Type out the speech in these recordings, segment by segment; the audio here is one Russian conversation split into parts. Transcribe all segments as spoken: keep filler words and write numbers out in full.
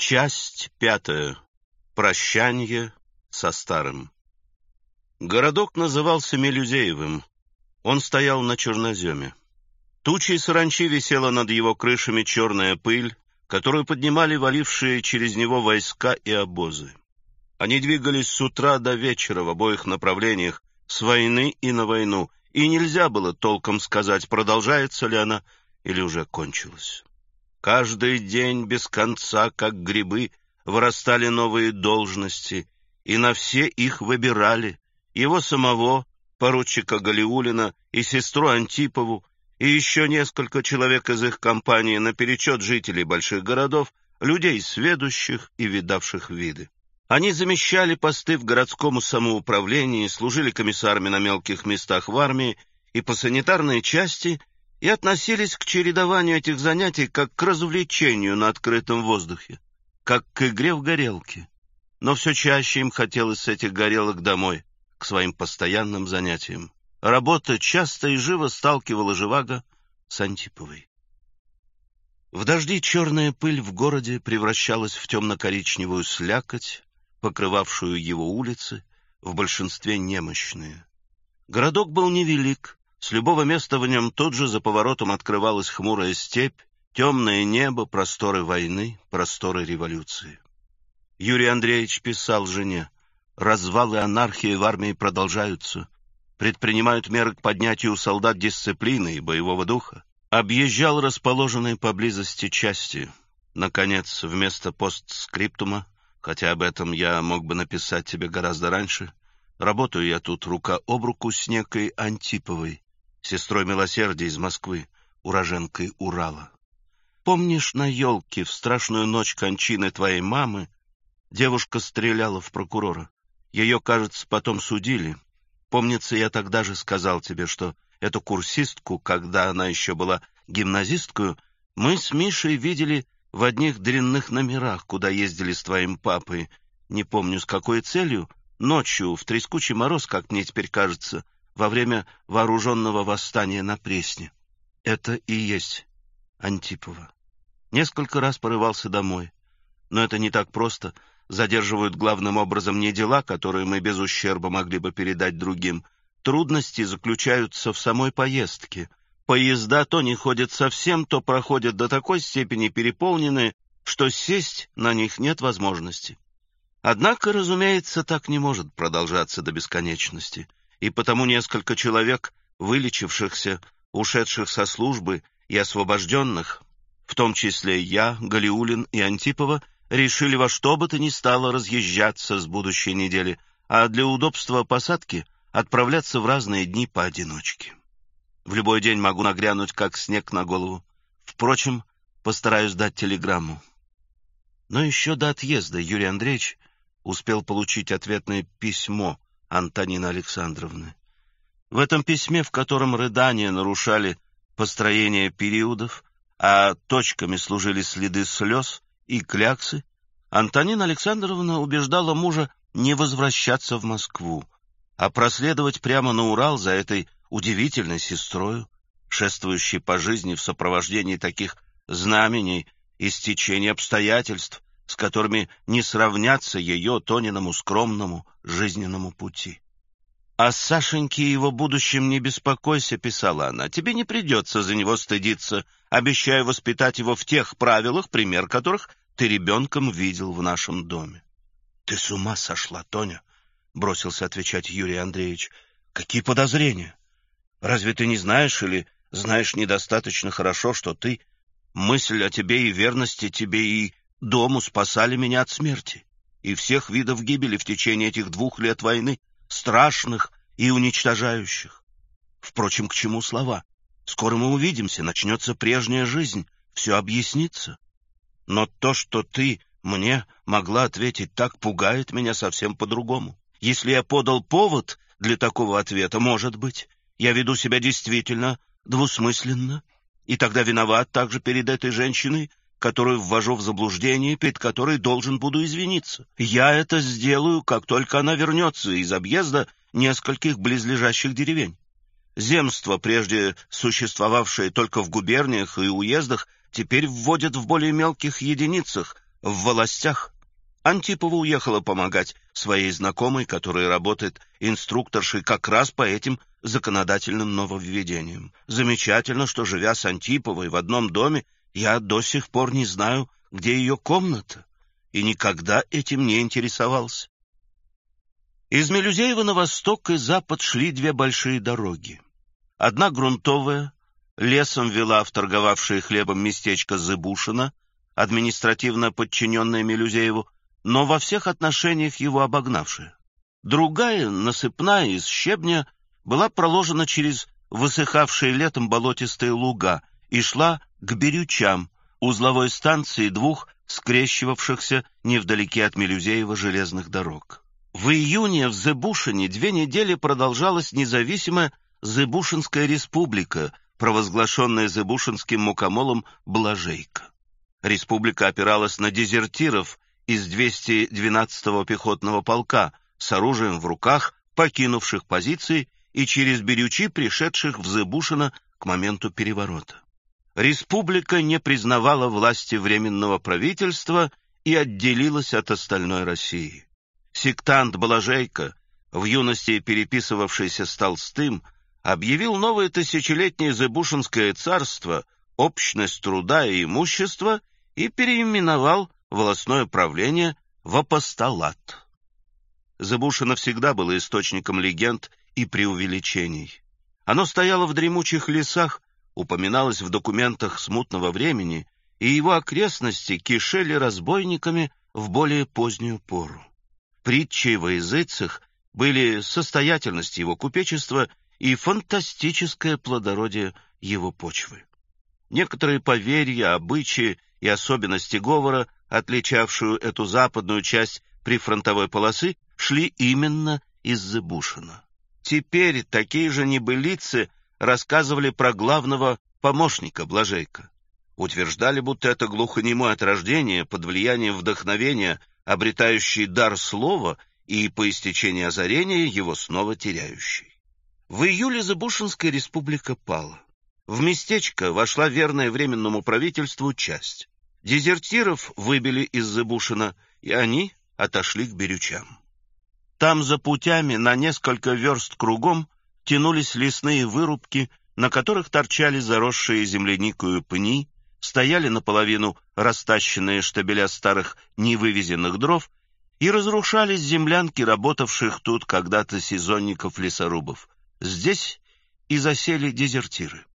Часть пятая. Прощанье со старым. Городок назывался Мелюзеевым. Он стоял на черноземе. Тучей саранчи висела над его крышами черная пыль, которую поднимали валившие через него войска и обозы. Они двигались с утра до вечера в обоих направлениях, с войны и на войну, и нельзя было толком сказать, продолжается ли она или уже кончилась. Каждый день без конца, как грибы, вырастали новые должности, и на все их выбирали: его самого, поручика Галиуллина, и сестру Антипову, и еще несколько человек из их компании наперечет жителей больших городов, людей сведущих и видавших виды. Они замещали посты в городском самоуправлении, служили комиссарами на мелких местах в армии и по санитарной части и относились к чередованию этих занятий как к развлечению на открытом воздухе, как к игре в горелки. Но все чаще им хотелось с этих горелок домой, к своим постоянным занятиям. Работа часто и живо сталкивала Живаго с Антиповой. В дожди черная пыль в городе превращалась в темно-коричневую слякоть, покрывавшую его улицы, в большинстве немощные. Городок был невелик, с любого места в нем тут же за поворотом открывалась хмурая степь, темное небо, просторы войны, просторы революции. Юрий Андреевич писал жене: «Развал и анархия в армии продолжаются, предпринимают меры к поднятию у солдат дисциплины и боевого духа». Объезжал расположенные поблизости части. Наконец, вместо постскриптума, хотя об этом я мог бы написать тебе гораздо раньше, работаю я тут рука об руку с некой Антиповой, сестрой милосердия из Москвы, уроженкой Урала. Помнишь, на елке в страшную ночь кончины твоей мамы девушка стреляла в прокурора? Ее, кажется, потом судили. Помнится, я тогда же сказал тебе, что эту курсистку, когда она еще была гимназисткою, мы с Мишей видели в одних дрянных номерах, куда ездили с твоим папой, не помню с какой целью, ночью, в трескучий мороз, как мне теперь кажется, во время вооруженного восстания на Пресне. Это и есть Антипова. Несколько раз порывался домой, но это не так просто. Задерживают главным образом не дела, которые мы без ущерба могли бы передать другим. Трудности заключаются в самой поездке. Поезда то не ходят совсем, то проходят до такой степени переполненные, что сесть на них нет возможности. Однако, разумеется, так не может продолжаться до бесконечности, и потому несколько человек, вылечившихся, ушедших со службы и освобожденных, в том числе я, Галиуллин и Антипова, решили во что бы то ни стало разъезжаться с будущей недели, а для удобства посадки отправляться в разные дни поодиночке. В любой день могу нагрянуть, как снег на голову. Впрочем, постараюсь дать телеграмму. Но еще до отъезда Юрий Андреевич успел получить ответное письмо Антонины Александровны. В этом письме, в котором рыдания нарушали построение периодов, а точками служили следы слез и кляксы, Антонина Александровна убеждала мужа не возвращаться в Москву, а проследовать прямо на Урал за этой удивительной сестрою, шествующей по жизни в сопровождении таких знамений и стечений обстоятельств, с которыми не сравнятся ее Тониному скромному жизненному пути. «О Сашеньке и его будущем не беспокойся», — писала она, — «тебе не придется за него стыдиться, обещаю воспитать его в тех правилах, пример которых ты ребенком видел в нашем доме». «Ты с ума сошла, Тоня», — бросился отвечать Юрий Андреевич. «Какие подозрения? Разве ты не знаешь или знаешь недостаточно хорошо, что ты, мысль о тебе и верности тебе и дому спасали меня от смерти и всех видов гибели в течение этих двух лет войны, страшных и уничтожающих? Впрочем, к чему слова? Скоро мы увидимся, начнется прежняя жизнь, все объяснится. Но то, что ты мне могла ответить так, пугает меня совсем по-другому. Если я подал повод для такого ответа, может быть, я веду себя действительно двусмысленно, и тогда виноват также перед этой женщиной, которую ввожу в заблуждение, перед которой должен буду извиниться. Я это сделаю, как только она вернется из объезда нескольких близлежащих деревень. Земства, прежде существовавшие только в губерниях и уездах, теперь вводят в более мелких единицах, в властях, Антипова уехала помогать своей знакомой, которая работает инструкторшей как раз по этим законодательным нововведениям. Замечательно, что, живя с Антиповой в одном доме, я до сих пор не знаю, где ее комната, и никогда этим не интересовался. Из Мелюзеева на восток и запад шли две большие дороги. Одна грунтовая, лесом вела в торговавшее хлебом местечко Зыбушино, административно подчиненное Мелюзееву, но во всех отношениях его обогнавшая. Другая, насыпная, из щебня, была проложена через высыхавшие летом болотистые луга и шла к Бирючам, узловой станции двух скрещивавшихся невдалеке от Мелюзеева железных дорог. В июне в Зыбушине две недели продолжалась независимая Зыбушинская республика, провозглашенная зыбушинским мукомолом Блажейко. Республика опиралась на дезертиров из двухсот двенадцатого пехотного полка с оружием в руках, покинувших позиции и через Бирючи, пришедших в Зыбушино к моменту переворота. Республика не признавала власти Временного правительства и отделилась от остальной России. Сектант Блажейко, в юности переписывавшийся с Толстым, объявил новое тысячелетнее Зыбушинское царство, общность труда и имущества и переименовал волостное правление в апостолат. Зыбушино всегда было источником легенд и преувеличений. Оно стояло в дремучих лесах, упоминалось в документах смутного времени, и его окрестности кишели разбойниками в более позднюю пору. Притчей во языцах были состоятельность его купечества и фантастическое плодородие его почвы. Некоторые поверья, обычаи и особенности говора, отличавшую эту западную часть прифронтовой полосы, шли именно из Зыбушина. Теперь такие же небылицы рассказывали про главного помощника Блажейко. Утверждали, будто это глухонемой от рождения, под влиянием вдохновения, обретающий дар слова и по истечении озарения его снова теряющий. В июле Зыбушинская республика пала. В местечко вошла верная Временному правительству часть. Дезертиров выбили из Зыбушина, и они отошли к Бирючам. Там за путями на несколько верст кругом тянулись лесные вырубки, на которых торчали заросшие земляникою пни, стояли наполовину растащенные штабеля старых невывезенных дров и разрушались землянки работавших тут когда-то сезонников-лесорубов. Здесь и засели дезертиры.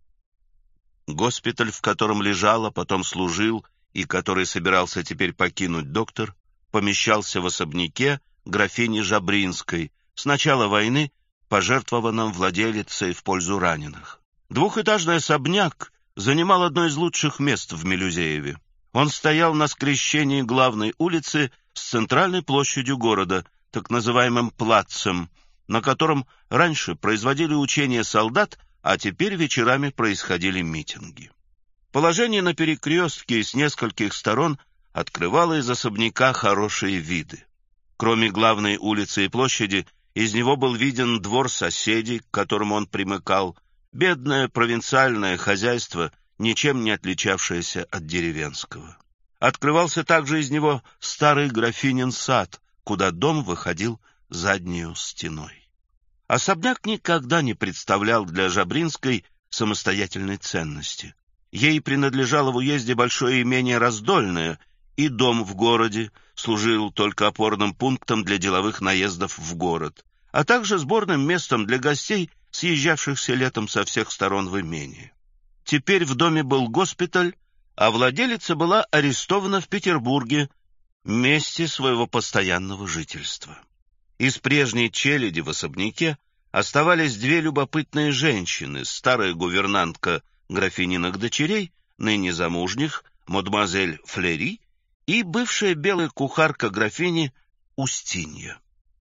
Госпиталь, в котором лежал, а потом служил, и который собирался теперь покинуть доктор, помещался в особняке графини Жабринской, с начала войны пожертвованном владелицей в пользу раненых. Двухэтажный особняк занимал одно из лучших мест в Мелюзееве. Он стоял на скрещении главной улицы с центральной площадью города, так называемым плацем, на котором раньше производили учения солдат, а теперь вечерами происходили митинги. Положение на перекрестке с нескольких сторон открывало из особняка хорошие виды. Кроме главной улицы и площади, из него был виден двор соседей, к которому он примыкал, бедное провинциальное хозяйство, ничем не отличавшееся от деревенского. Открывался также из него старый графинин сад, куда дом выходил заднюю стеной. Особняк никогда не представлял для Жабринской самостоятельной ценности. Ей принадлежало в уезде большое имение Раздольное, и дом в городе служил только опорным пунктом для деловых наездов в город, а также сборным местом для гостей, съезжавшихся летом со всех сторон в имение. Теперь в доме был госпиталь, а владелица была арестована в Петербурге, месте своего постоянного жительства. Из прежней челяди в особняке оставались две любопытные женщины, старая гувернантка графининых дочерей, ныне замужних, мадемуазель Флери, и бывшая белая кухарка графини Устинья.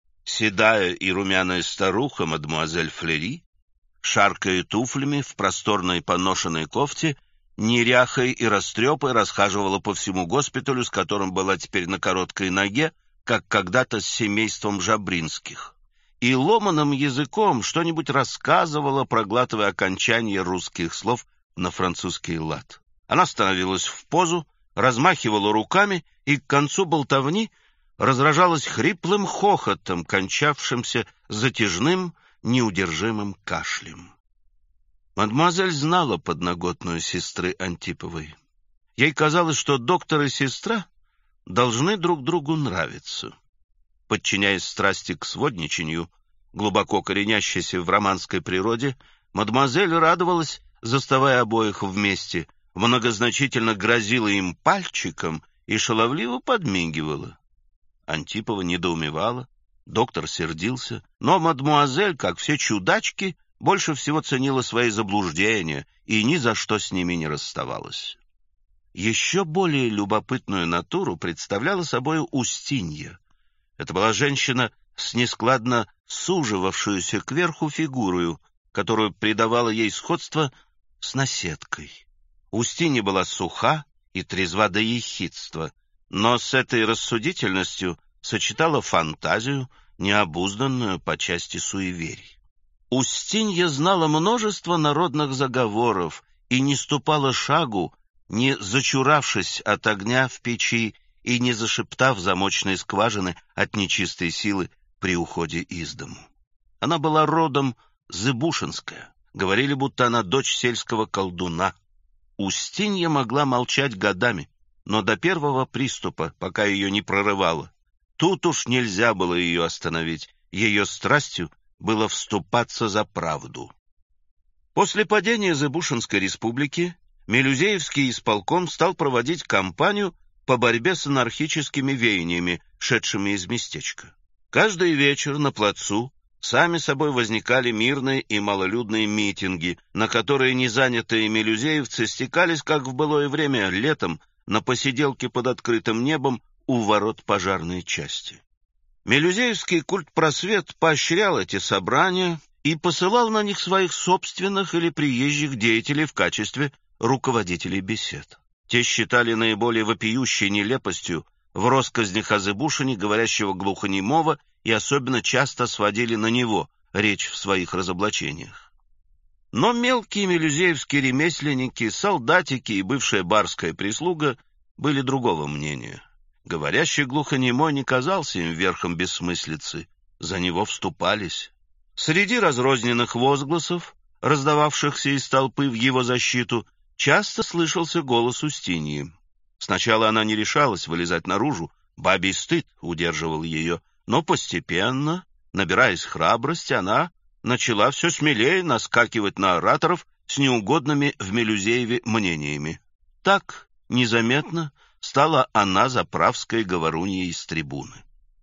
Седая и румяная старуха мадемуазель Флери, шаркая туфлями в просторной поношенной кофте, неряхой и растрепой расхаживала по всему госпиталю, с которым была теперь на короткой ноге, как когда-то с семейством Жабринских, и ломаным языком что-нибудь рассказывала, проглатывая окончание русских слов на французский лад. Она становилась в позу размахивала руками и к концу болтовни разражалась хриплым хохотом, кончавшимся затяжным, неудержимым кашлем. Мадемуазель знала подноготную сестры Антиповой. Ей казалось, что доктор и сестра должны друг другу нравиться. Подчиняясь страсти к сводничанию, глубоко коренящейся в романской природе, мадемуазель радовалась, заставая обоих вместе, многозначительно грозила им пальчиком и шаловливо подмигивала. Антипова недоумевала, доктор сердился, но мадемуазель, как все чудачки, больше всего ценила свои заблуждения и ни за что с ними не расставалась. Еще более любопытную натуру представляла собой Устинья. Это была женщина с нескладно суживавшуюся кверху фигурою, которую придавало ей сходство с наседкой. Устинья была суха и трезва до ехидства, но с этой рассудительностью сочетала фантазию, необузданную по части суеверий. Устинья знала множество народных заговоров и не ступала шагу, не зачуравшись от огня в печи и не зашептав замочной скважины от нечистой силы при уходе из дому. Она была родом зыбушинская, говорили, будто она дочь сельского колдуна. Устинья могла молчать годами, но до первого приступа, пока ее не прорывало. Тут уж нельзя было ее остановить, ее страстью было вступаться за правду. После падения Зыбушинской республики Мелюзеевский исполком стал проводить кампанию по борьбе с анархическими веяниями, шедшими из местечка. Каждый вечер на плацу сами собой возникали мирные и малолюдные митинги, на которые незанятые мелюзеевцы стекались, как в былое время, летом, на посиделке под открытым небом у ворот пожарной части. Мелюзеевский культпросвет поощрял эти собрания и посылал на них своих собственных или приезжих деятелей в качестве руководителей бесед. Те считали наиболее вопиющей нелепостью в россказнях о Зыбушине говорящего глухонемого и особенно часто сводили на него речь в своих разоблачениях. Но мелкие мелюзеевские ремесленники, солдатики и бывшая барская прислуга были другого мнения. Говорящий глухонемой не казался им верхом бессмыслицы, за него вступались. Среди разрозненных возгласов, раздававшихся из толпы в его защиту, часто слышался голос Устиньи. Сначала она не решалась вылезать наружу, бабий стыд удерживал ее, но постепенно, набираясь храбрости, она начала все смелее наскакивать на ораторов с неугодными в Мелюзееве мнениями. Так, незаметно, стала она заправской говоруньей из трибуны.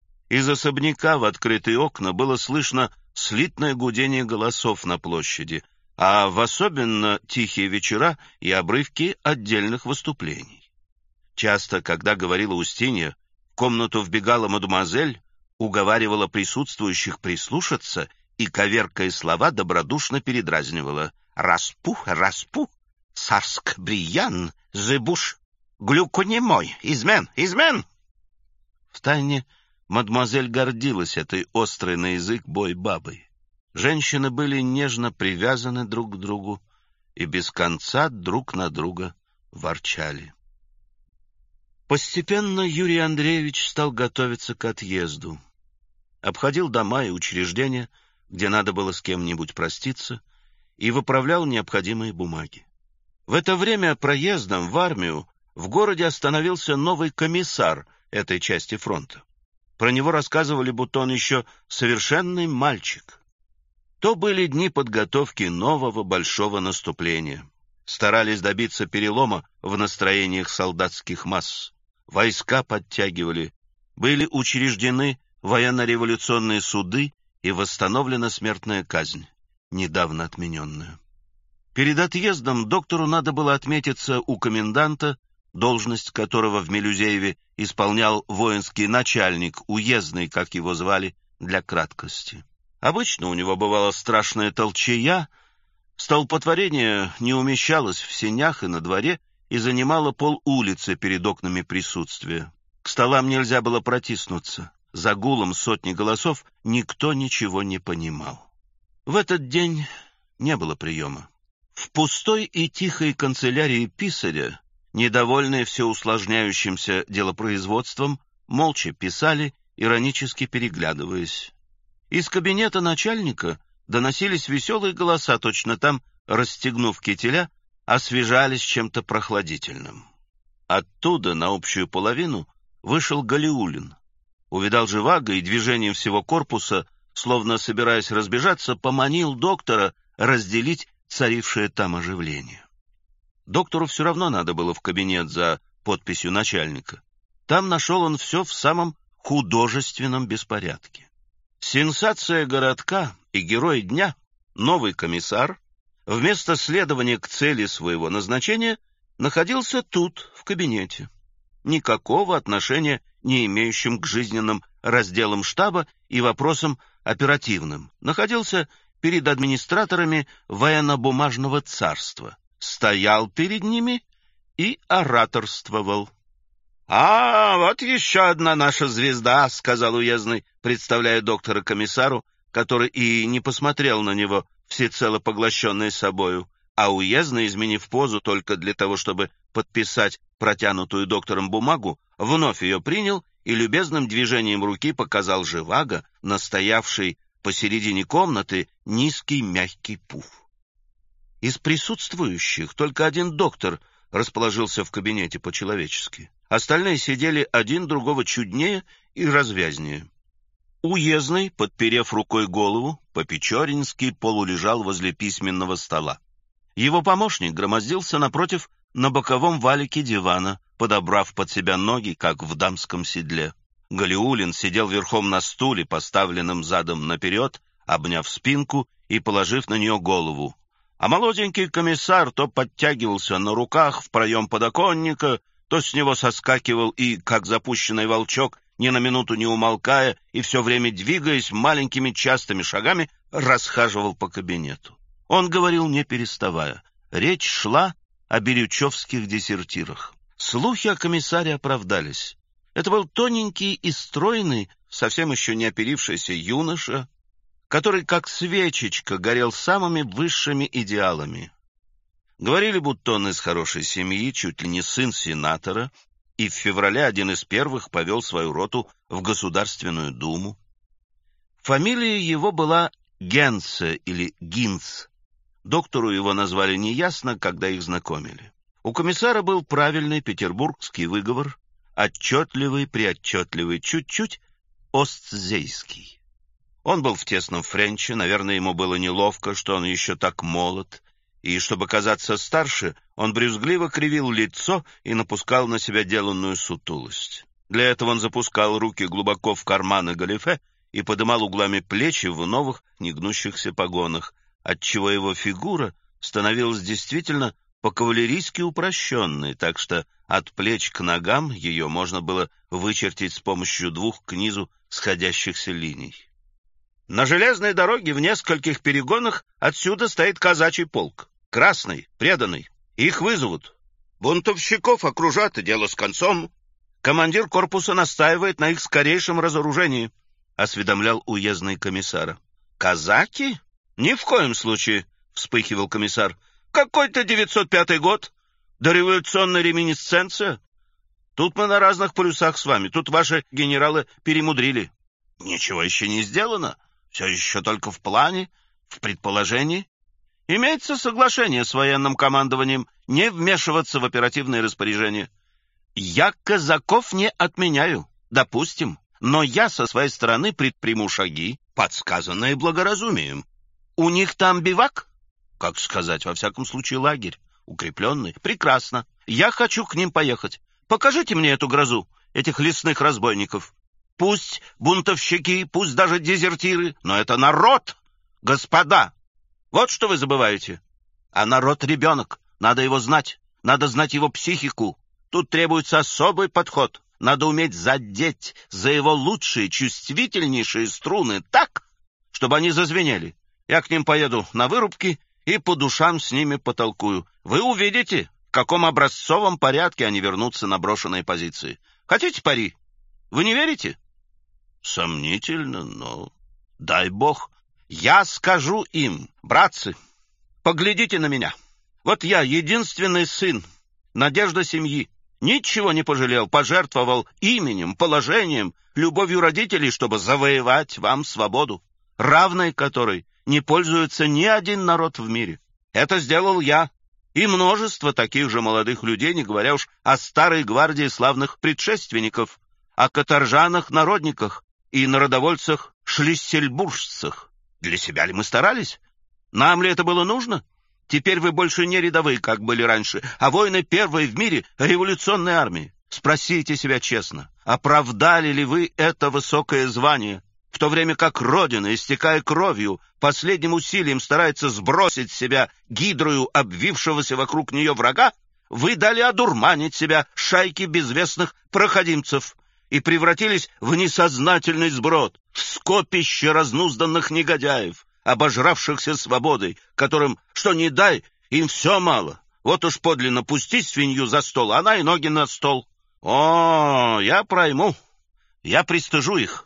Из особняка в открытые окна было слышно слитное гудение голосов на площади, а в особенно тихие вечера и обрывки отдельных выступлений. Часто, когда говорила Устинья, в комнату вбегала мадемуазель, уговаривала присутствующих прислушаться и, коверкая слова, добродушно передразнивала: «Распух, распух, сарск бриян, зыбуш, глюконемой, измен, измен!» Втайне мадемуазель гордилась этой острой на язык бой-бабой. Женщины были нежно привязаны друг к другу и без конца друг на друга ворчали. Постепенно Юрий Андреевич стал готовиться к отъезду. Обходил дома и учреждения, где надо было с кем-нибудь проститься, и выправлял необходимые бумаги. В это время проездом в армию в городе остановился новый комиссар этой части фронта. Про него рассказывали, будто он еще совершенный мальчик. То были дни подготовки нового большого наступления. Старались добиться перелома в настроениях солдатских масс. Войска подтягивали, были учреждены военно-революционные суды и восстановлена смертная казнь, недавно отмененная. Перед отъездом доктору надо было отметиться у коменданта, должность которого в Мелюзееве исполнял воинский начальник, уездный, как его звали, для краткости. Обычно у него бывала страшная толчая, столпотворение не умещалось в сенях и на дворе и занимало пол улицы перед окнами присутствия. К столам нельзя было протиснуться. За гулом сотни голосов никто ничего не понимал. В этот день не было приема. В пустой и тихой канцелярии писаря недовольные все усложняющимся делопроизводством, молча писали, иронически переглядываясь. Из кабинета начальника доносились веселые голоса, точно там, расстегнув кителя, освежались чем-то прохладительным. Оттуда на общую половину вышел Галиулин. Увидал Живаго и движением всего корпуса, словно собираясь разбежаться, поманил доктора разделить царившее там оживление. Доктору все равно надо было в кабинет за подписью начальника. Там нашел он все в самом художественном беспорядке. Сенсация городка и герой дня, новый комиссар, вместо следования к цели своего назначения, находился тут, в кабинете. Никакого отношения не имеющим к жизненным разделам штаба и вопросам оперативным. Находился перед администраторами военно-бумажного царства, стоял перед ними и ораторствовал. — А, вот еще одна наша звезда, — сказал уездный, представляя доктора комиссару, который и не посмотрел на него, всецело поглощенный собою, а уездный, изменив позу только для того, чтобы подписать протянутую доктором бумагу, вновь ее принял и любезным движением руки показал Живаго, настоявший посередине комнаты, низкий мягкий пуф. Из присутствующих только один доктор расположился в кабинете по-человечески. Остальные сидели один другого чуднее и развязнее. Уездный, подперев рукой голову, по-печорински полулежал возле письменного стола. Его помощник громоздился напротив на боковом валике дивана, подобрав под себя ноги, как в дамском седле. Галиулин сидел верхом на стуле, поставленном задом наперед, обняв спинку и положив на нее голову. А молоденький комиссар то подтягивался на руках в проем подоконника, то с него соскакивал и, как запущенный волчок, ни на минуту не умолкая и все время двигаясь маленькими частыми шагами, расхаживал по кабинету. Он говорил, не переставая. Речь шла о бирючевских дезертирах. Слухи о комиссаре оправдались. Это был тоненький и стройный, совсем еще не оперившийся юноша, который, как свечечка, горел самыми высшими идеалами. Говорили, будто он из хорошей семьи, чуть ли не сын сенатора, и в феврале один из первых повел свою роту в Государственную Думу. Фамилия его была Генце или Гинц. Доктору его назвали неясно, когда их знакомили. У комиссара был правильный петербургский выговор, отчетливый, приотчетливый, чуть-чуть остзейский. Он был в тесном френче, наверное, ему было неловко, что он еще так молод, и, чтобы казаться старше, он брюзгливо кривил лицо и напускал на себя деланную сутулость. Для этого он запускал руки глубоко в карманы галифе и подымал углами плечи в новых негнущихся погонах, отчего его фигура становилась действительно по-кавалерийски упрощенной, так что от плеч к ногам ее можно было вычертить с помощью двух к низу сходящихся линий. На железной дороге в нескольких перегонах отсюда стоит казачий полк. Красный, преданный. Их вызовут. Бунтовщиков окружат, и дело с концом. Командир корпуса настаивает на их скорейшем разоружении, — осведомлял уездный комиссара. Казаки? Ни в коем случае, — вспыхивал комиссар. Какой-то девятьсот пятый год. Дореволюционная реминисценция. Тут мы на разных полюсах с вами. Тут ваши генералы перемудрили. Ничего еще не сделано. Все еще только в плане, в предположении. Имеется соглашение с военным командованием не вмешиваться в оперативные распоряжения. Я казаков не отменяю, допустим, но я со своей стороны предприму шаги, подсказанные благоразумием. У них там бивак? Как сказать, во всяком случае лагерь, укрепленный. Прекрасно. Я хочу к ним поехать. Покажите мне эту грозу, этих лесных разбойников. Пусть бунтовщики, пусть даже дезертиры, но это народ, господа. Вот что вы забываете. А народ — ребенок, надо его знать, надо знать его психику. Тут требуется особый подход. Надо уметь задеть за его лучшие, чувствительнейшие струны так, чтобы они зазвенели. Я к ним поеду на вырубки и по душам с ними потолкую. Вы увидите, в каком образцовом порядке они вернутся на брошенные позиции. Хотите пари? Вы не верите? Сомнительно, но дай бог. Я скажу им, братцы, поглядите на меня. Вот я единственный сын, надежда семьи. Ничего не пожалел, пожертвовал именем, положением, любовью родителей, чтобы завоевать вам свободу, равной которой не пользуется ни один народ в мире. Это сделал я и множество таких же молодых людей, не говоря уж о старой гвардии славных предшественников, о каторжанах-народниках и народовольцах-шлиссельбуржцах. Для себя ли мы старались? Нам ли это было нужно? Теперь вы больше не рядовые, как были раньше, а воины первой в мире революционной армии. Спросите себя честно, оправдали ли вы это высокое звание, в то время как Родина, истекая кровью, последним усилием старается сбросить с себя гидрою обвившегося вокруг нее врага? Вы дали одурманить себя шайки безвестных проходимцев и превратились в несознательный сброд, в скопище разнузданных негодяев, обожравшихся свободой, которым, что ни дай, им все мало. Вот уж подлинно пусти свинью за стол, она и ноги на стол. О, я пройму, я пристыжу их.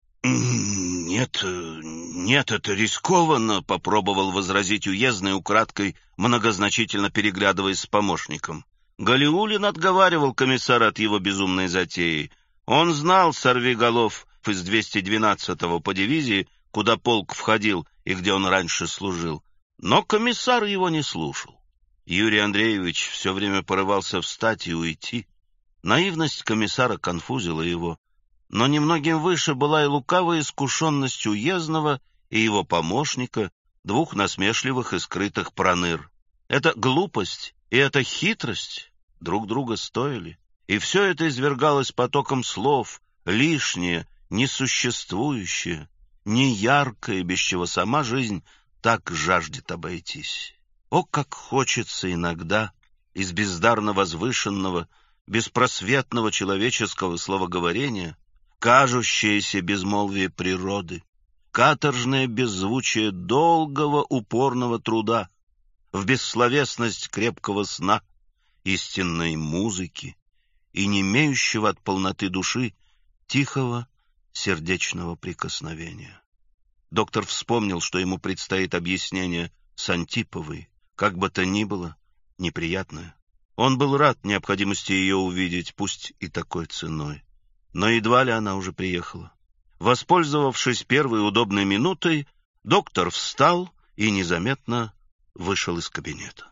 «Нет, нет, это рискованно», — попробовал возразить уездный, украдкой, многозначительно переглядываясь с помощником. Галиуллин отговаривал комиссара от его безумной затеи. Он знал сорвиголов из двести двенадцатого по дивизии, куда полк входил и где он раньше служил. Но комиссар его не слушал. Юрий Андреевич все время порывался встать и уйти. Наивность комиссара конфузила его. Но немногим выше была и лукавая искушенность уездного и его помощника, двух насмешливых и скрытых проныр. Эта глупость и эта хитрость друг друга стоили. И все это извергалось потоком слов, лишнее, несуществующее, неяркое, без чего сама жизнь так жаждет обойтись. О, как хочется иногда из бездарно возвышенного, беспросветного человеческого словоговорения кажущееся безмолвие природы, каторжное беззвучие долгого упорного труда, в бессловесность крепкого сна, истинной музыки и не имеющего от полноты души тихого сердечного прикосновения. Доктор вспомнил, что ему предстоит объяснение с Антиповой, как бы то ни было, неприятное. Он был рад необходимости ее увидеть, пусть и такой ценой. Но едва ли она уже приехала. Воспользовавшись первой удобной минутой, доктор встал и незаметно вышел из кабинета.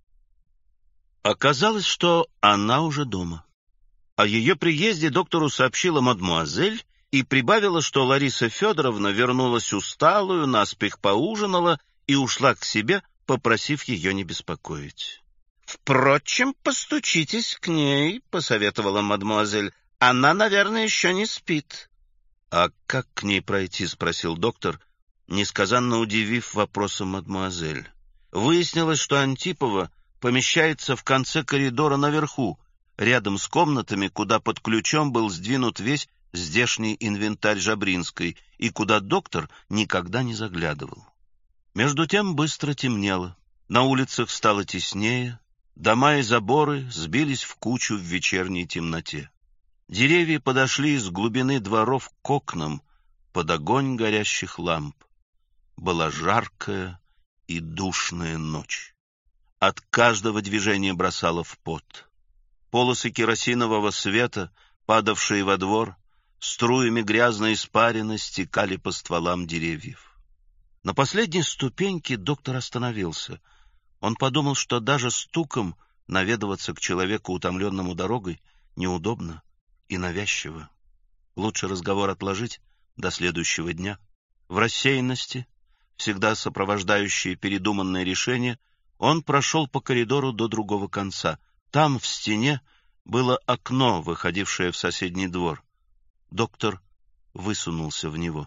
Оказалось, что она уже дома. О ее приезде доктору сообщила мадмуазель и прибавила, что Лариса Федоровна вернулась усталую, наспех поужинала и ушла к себе, попросив ее не беспокоить. «Впрочем, постучитесь к ней», — посоветовала мадмуазель. «Она, наверное, еще не спит». «А как к ней пройти?» — спросил доктор, несказанно удивив вопросом мадмуазель. Выяснилось, что Антипова помещается в конце коридора наверху, рядом с комнатами, куда под ключом был сдвинут весь здешний инвентарь Жабринской и куда доктор никогда не заглядывал. Между тем быстро темнело, на улицах стало теснее, дома и заборы сбились в кучу в вечерней темноте. Деревья подошли из глубины дворов к окнам под огонь горящих ламп. Была жаркая и душная ночь. От каждого движения бросало в пот. Полосы керосинового света, падавшие во двор, струями грязной испарины стекали по стволам деревьев. На последней ступеньке доктор остановился. Он подумал, что даже стуком наведываться к человеку, утомленному дорогой, неудобно и навязчиво. Лучше разговор отложить до следующего дня. В рассеянности, всегда сопровождающей передуманное решение, он прошел по коридору до другого конца. Там, в стене, было окно, выходившее в соседний двор. Доктор высунулся в него.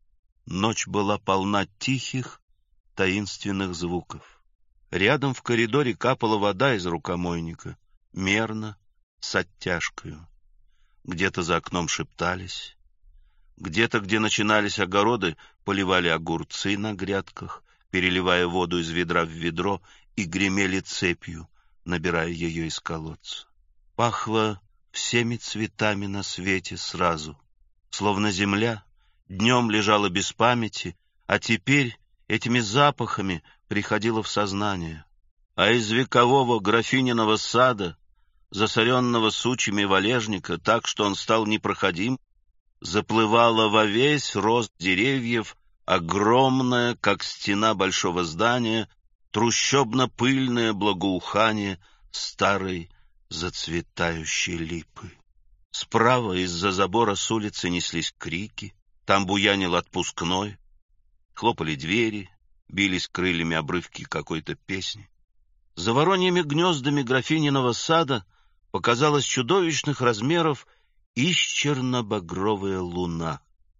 Ночь была полна тихих, таинственных звуков. Рядом в коридоре капала вода из рукомойника, мерно, с оттяжкою. Где-то за окном шептались. Где-то, где начинались огороды, поливали огурцы на грядках, переливая воду из ведра в ведро, и гремели цепью, набирая ее из колодца. Пахло всеми цветами на свете сразу, словно земля днем лежала без памяти, а теперь этими запахами приходила в сознание. А из векового графининого сада засоренного сучьями валежника так, что он стал непроходим, заплывало во весь рост деревьев огромное, как стена большого здания, трущобно-пыльное благоухание старой зацветающей липы. Справа из-за забора с улицы неслись крики, там буянил отпускной, хлопали двери, бились крыльями обрывки какой-то песни. За вороньими гнездами графининого сада показалась чудовищных размеров исчерно-багровая луна.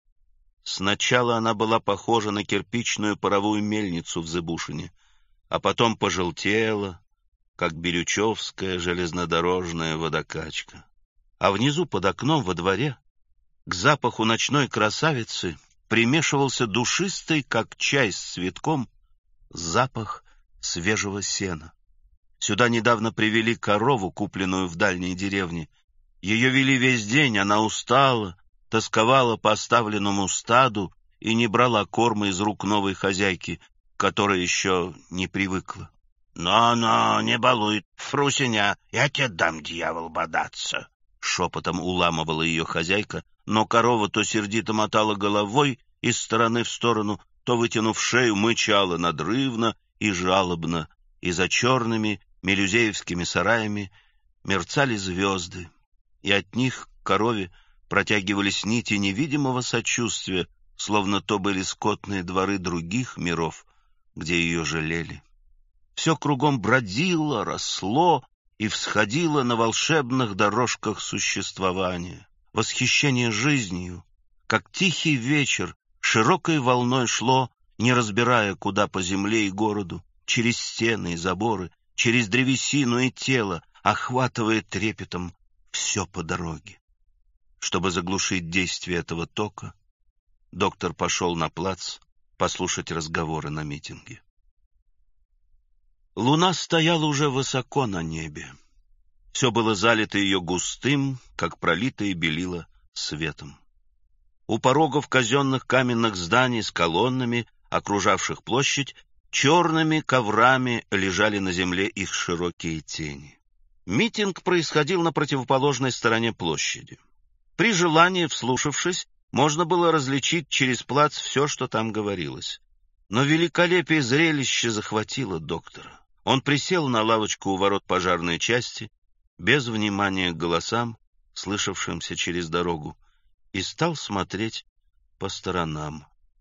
Сначала она была похожа на кирпичную паровую мельницу в Зыбушине, а потом пожелтела, как бирючевская железнодорожная водокачка. А внизу под окном во дворе к запаху ночной красавицы примешивался душистый, как чай с цветком, запах свежего сена. Сюда недавно привели корову, купленную в дальней деревне. Ее вели весь день, она устала, тосковала по оставленному стаду и не брала корма из рук новой хозяйки, которая еще не привыкла. «Но-но, не балуй, Фрусиня, я тебе дам, дьявол, бодаться!» Шепотом уламывала ее хозяйка, но корова то сердито мотала головой из стороны в сторону, то, вытянув шею, мычала надрывно и жалобно, и за черными мелюзеевскими сараями мерцали звезды, и от них к корове протягивались нити невидимого сочувствия, словно то были скотные дворы других миров, где ее жалели. Все кругом бродило, росло и всходило на волшебных дорожках существования. Восхищение жизнью, как тихий вечер, широкой волной шло, не разбирая, куда по земле и городу, через стены и заборы, через древесину и тело, охватывая трепетом все по дороге. Чтобы заглушить действие этого тока, доктор пошел на плац послушать разговоры на митинге. Луна стояла уже высоко на небе. Все было залито ее густым, как пролитое белило, светом. У порогов казенных каменных зданий с колоннами, окружавших площадь, черными коврами лежали на земле их широкие тени. Митинг происходил на противоположной стороне площади. При желании, вслушавшись, можно было различить через плац все, что там говорилось. Но великолепие зрелища захватило доктора. Он присел на лавочку у ворот пожарной части, без внимания к голосам, слышавшимся через дорогу, и стал смотреть по сторонам.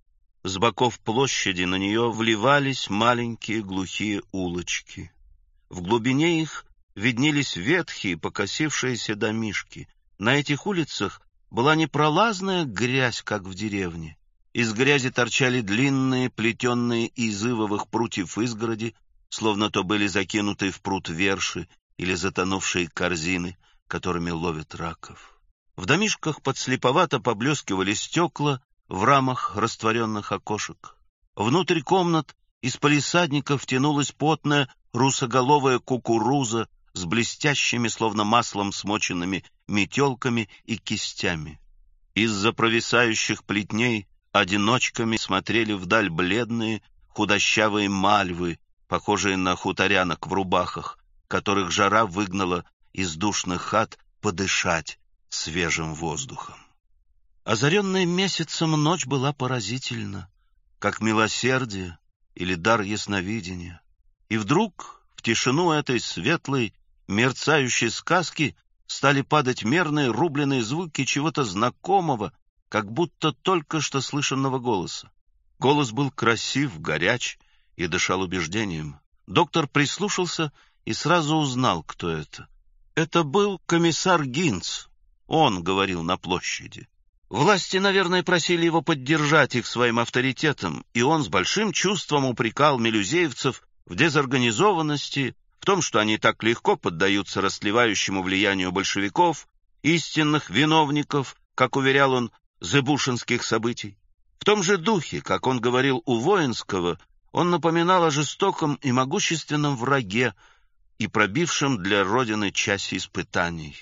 С боков площади на нее вливались маленькие глухие улочки. В глубине их виднелись ветхие покосившиеся домишки. На этих улицах была непролазная грязь, как в деревне. Из грязи торчали длинные, плетенные из ивовых прутьев изгороди, словно то были закинутые в пруд верши или затонувшие корзины, которыми ловят раков. В домишках подслеповато поблескивали стекла в рамах растворенных окошек. Внутрь комнат из палисадников тянулась потная русоголовая кукуруза с блестящими, словно маслом смоченными метелками и кистями. Из-за провисающих плетней одиночками смотрели вдаль бледные, худощавые мальвы, похожие на хуторянок в рубахах, которых жара выгнала из душных хат подышать свежим воздухом. Озаренная месяцем ночь была поразительна, как милосердие или дар ясновидения. И вдруг в тишину этой светлой, мерцающей сказки стали падать мерные рубленые звуки чего-то знакомого, как будто только что слышанного голоса. Голос был красив, горяч и дышал убеждением. Доктор прислушался и сразу узнал, кто это. Это был комиссар Гинц. Он говорил на площади. Власти, наверное, просили его поддержать их своим авторитетом, и он с большим чувством упрекал мелюзеевцев в дезорганизованности, в том, что они так легко поддаются растлевающему влиянию большевиков, истинных виновников, как уверял он, зыбушинских событий. В том же духе, как он говорил у Воинского, он напоминал о жестоком и могущественном враге и пробившем для Родины часе испытаний.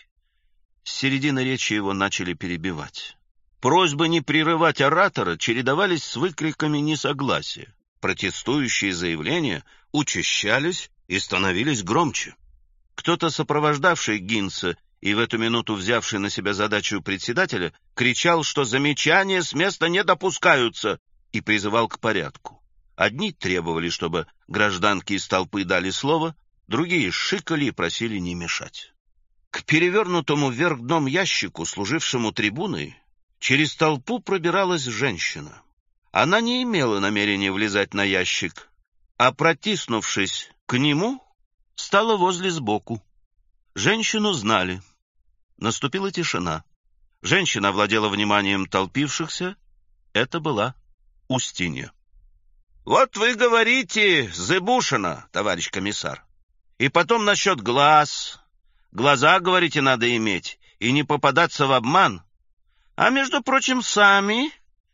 С середины речи его начали перебивать. Просьбы не прерывать оратора чередовались с выкриками несогласия. Протестующие заявления учащались и становились громче. Кто-то, сопровождавший Гинца и в эту минуту взявший на себя задачу председателя, кричал, что замечания с места не допускаются, и призывал к порядку. Одни требовали, чтобы гражданки из толпы дали слово, другие шикали и просили не мешать. К перевернутому вверх дном ящику, служившему трибуной, через толпу пробиралась женщина. Она не имела намерения влезать на ящик, а, протиснувшись к нему, стала возле сбоку. Женщину знали. Наступила тишина. Женщина овладела вниманием толпившихся. Это была Устинья. «Вот вы говорите, Зыбушина, товарищ комиссар. И потом насчет глаз. Глаза, говорите, надо иметь, и не попадаться в обман. А, между прочим, сами...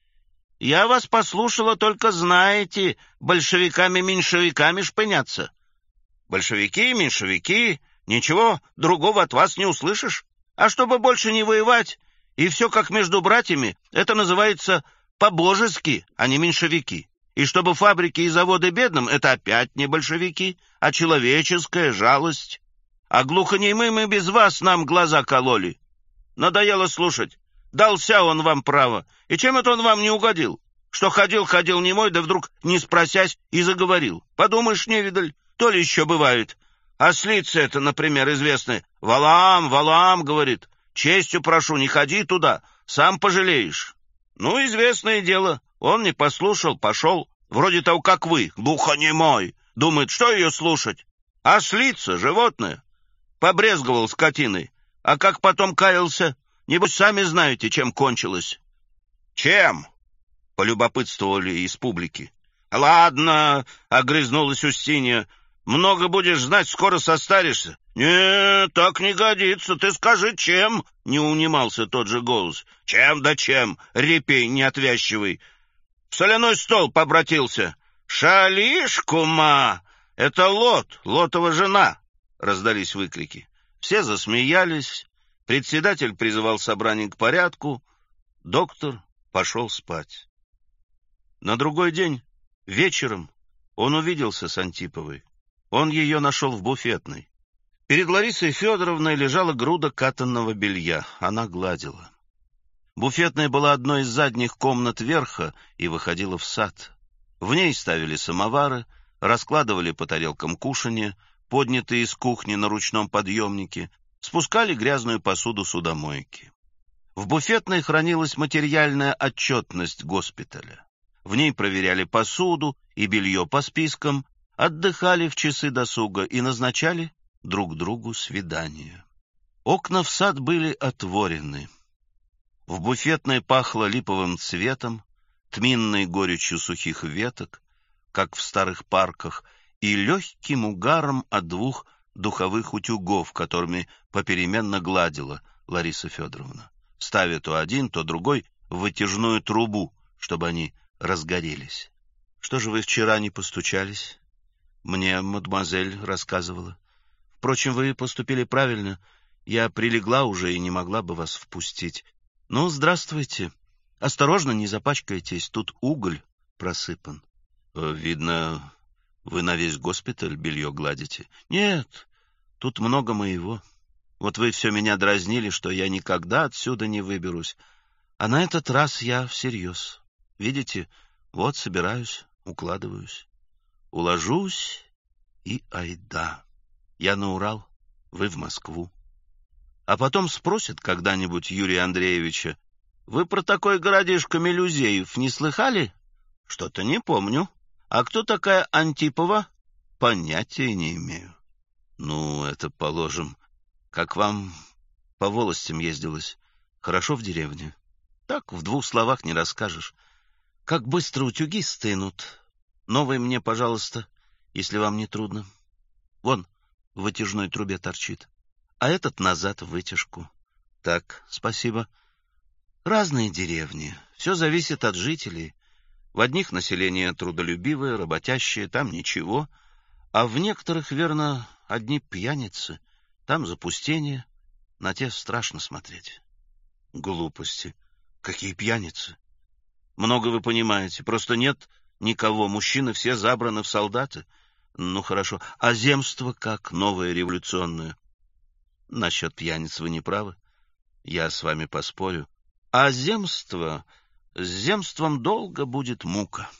Я вас послушала, только знаете, большевиками-меньшевиками шпыняться. Большевики, меньшевики, ничего другого от вас не услышишь. А чтобы больше не воевать, и все как между братьями, это называется по-божески, а не меньшевики. И чтобы фабрики и заводы бедным, это опять не большевики, а человеческая жалость. А глухонемым и без вас нам глаза кололи. Надоело слушать. Дался он вам право. И чем это он вам не угодил? Что ходил-ходил немой, да вдруг, не спросясь, и заговорил. Подумаешь, невидаль, то ли еще бывает. Ослица это, например, известная. «Валам, Валам», — говорит, «честью прошу, не ходи туда, сам пожалеешь». Ну, известное дело, он не послушал, пошел, вроде того, как вы, глухонемой. Думает, что ее слушать? Ослица, животное. Побрезговал скотиной. А как потом каялся? Небось, сами знаете, чем кончилось. «Чем?» — полюбопытствовали из публики. «Ладно», — огрызнулась Устинья, — «много будешь знать, скоро состаришься». «Нет, так не годится, ты скажи, чем?» — не унимался тот же голос. «Чем да чем, репей неотвязчивый. В соляной стол побратился». «Шалишь, кума! Это Лот, Лотова жена!» — раздались выкрики. Все засмеялись. Председатель призывал собрание к порядку. Доктор пошел спать. На другой день, вечером, он увиделся с Антиповой. Он ее нашел в буфетной. Перед Ларисой Федоровной лежала груда катанного белья. Она гладила. Буфетная была одной из задних комнат верха и выходила в сад. В ней ставили самовары, раскладывали по тарелкам кушанье, поднятые из кухни на ручном подъемнике, спускали грязную посуду судомойки. В буфетной хранилась материальная отчетность госпиталя. В ней проверяли посуду и белье по спискам, отдыхали в часы досуга и назначали друг другу свидания. Окна в сад были отворены. В буфетной пахло липовым цветом, тминной горечью сухих веток, как в старых парках, и легким угаром от двух духовых утюгов, которыми попеременно гладила Лариса Федоровна, ставя то один, то другой в вытяжную трубу, чтобы они разгорелись. «Что же вы вчера не постучались?» «Мне мадемуазель рассказывала. Впрочем, вы поступили правильно. Я прилегла уже и не могла бы вас впустить. Ну, здравствуйте. Осторожно, не запачкайтесь, тут уголь просыпан». «Видно, вы на весь госпиталь белье гладите?» «Нет, тут много моего. Вот вы все меня дразнили, что я никогда отсюда не выберусь. А на этот раз я всерьез. Видите, вот собираюсь, укладываюсь. Уложусь и айда. Я на Урал, вы в Москву. А потом спросит когда-нибудь Юрия Андреевича: вы про такой городишко Мелюзеев не слыхали? Что-то не помню. А кто такая Антипова? Понятия не имею. Ну, это положим. Как вам по волостям ездилось? Хорошо в деревне? Так, в двух словах не расскажешь. Как быстро утюги стынут. Новый мне, пожалуйста, если вам не трудно. Вон, в вытяжной трубе торчит. А этот назад в вытяжку. Так, спасибо. Разные деревни. Все зависит от жителей. В одних население трудолюбивое, работящее, там ничего. А в некоторых, верно, одни пьяницы. Там запустение. На те страшно смотреть. Глупости. Какие пьяницы? Много вы понимаете. Просто нет никого. Мужчины все забраны в солдаты. Ну, хорошо. А земство как? Новое революционное? Насчет пьяниц вы не правы. Я с вами поспорю. А земство... С земством долго будет мука.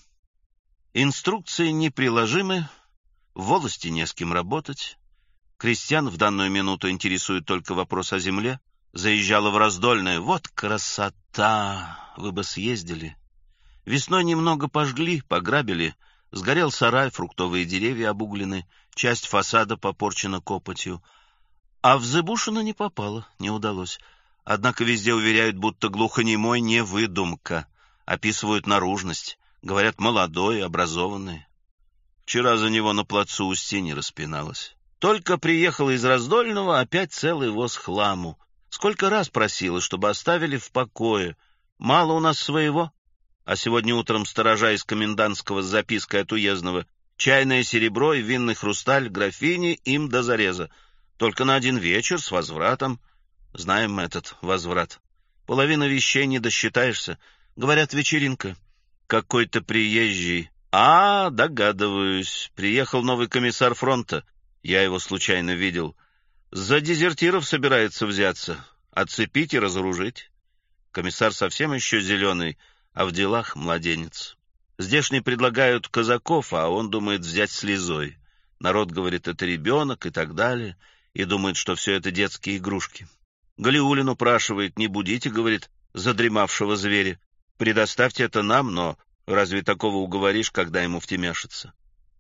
Инструкции неприложимы, в волости не с кем работать. Крестьян в данную минуту интересует только вопрос о земле. Заезжала в Раздольное. Вот красота! Вы бы съездили. Весной немного пожгли, пограбили. Сгорел сарай, фруктовые деревья обуглены, часть фасада попорчена копотью. А в Зыбушино не попало, не удалось. Однако везде уверяют, будто глухонемой не выдумка. Описывают наружность. Говорят, молодой, образованный. Вчера за него на плацу Устинья распиналась. Только приехала из Раздольного, опять целый воз хламу. Сколько раз просила, чтобы оставили в покое. Мало у нас своего. А сегодня утром сторожа из комендантского с запиской от уездного. Чайное серебро и винный хрусталь, графини им до зареза. Только на один вечер с возвратом. Знаем мы этот возврат. Половина вещей не досчитаешься. Говорят, вечеринка. Какой-то приезжий. А, догадываюсь. Приехал новый комиссар фронта. Я его случайно видел. За дезертиров собирается взяться. Отцепить и разоружить. Комиссар совсем еще зеленый, а в делах младенец. Здешние предлагают казаков, а он думает взять слезой. Народ говорит, это ребенок и так далее, и думает, что все это детские игрушки. Галиулин упрашивает, не будите, говорит, задремавшего зверя. Предоставьте это нам, но разве такого уговоришь, когда ему втемяшится?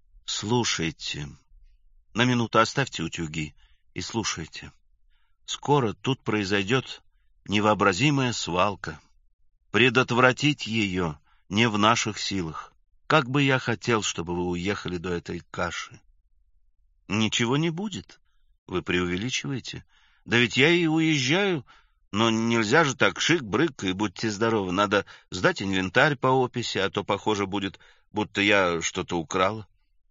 Слушайте, на минуту оставьте утюги и слушайте. Скоро тут произойдет невообразимая свалка. Предотвратить ее не в наших силах. Как бы я хотел, чтобы вы уехали до этой каши. Ничего не будет. Вы преувеличиваете. Да ведь я и уезжаю, но нельзя же так шик-брык и будьте здоровы. Надо сдать инвентарь по описи, а то похоже будет, будто я что-то украла.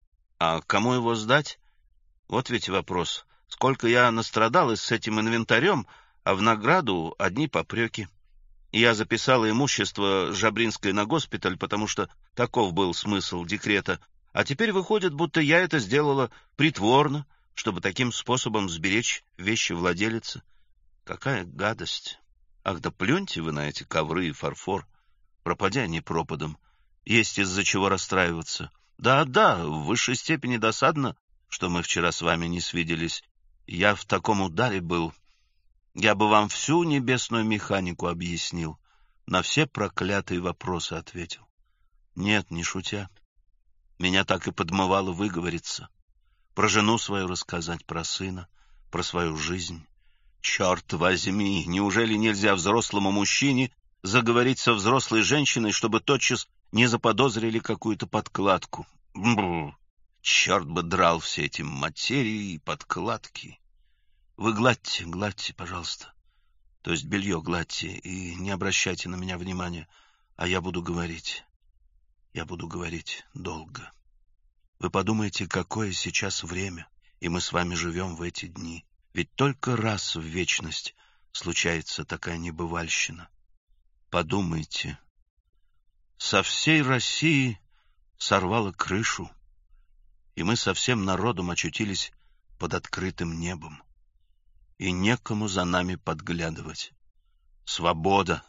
А кому его сдать? Вот ведь вопрос. Сколько я настрадалась с этим инвентарем, а в награду одни попреки. Я записала имущество Жабринской на госпиталь, потому что таков был смысл декрета. А теперь выходит, будто я это сделала притворно, чтобы таким способом сберечь вещи владелицы. Какая гадость! Ах, да плюньте вы на эти ковры и фарфор. Пропадя они пропадом. Есть из-за чего расстраиваться. Да-да, в высшей степени досадно, что мы вчера с вами не свиделись. Я в таком ударе был. Я бы вам всю небесную механику объяснил, на все проклятые вопросы ответил. Нет, не шутя. Меня так и подмывало выговориться. Про жену свою рассказать, про сына, про свою жизнь. Черт возьми, неужели нельзя взрослому мужчине заговорить со взрослой женщиной, чтобы тотчас не заподозрили какую-то подкладку? Бррр. Черт бы драл все эти материи и подкладки. Вы гладьте, гладьте, пожалуйста. То есть белье гладьте и не обращайте на меня внимания, а я буду говорить. Я буду говорить долго. Вы подумайте, какое сейчас время, и мы с вами живем в эти дни. Ведь только раз в вечность случается такая небывальщина. Подумайте. Со всей России сорвало крышу, и мы со всем народом очутились под открытым небом. И некому за нами подглядывать. Свобода.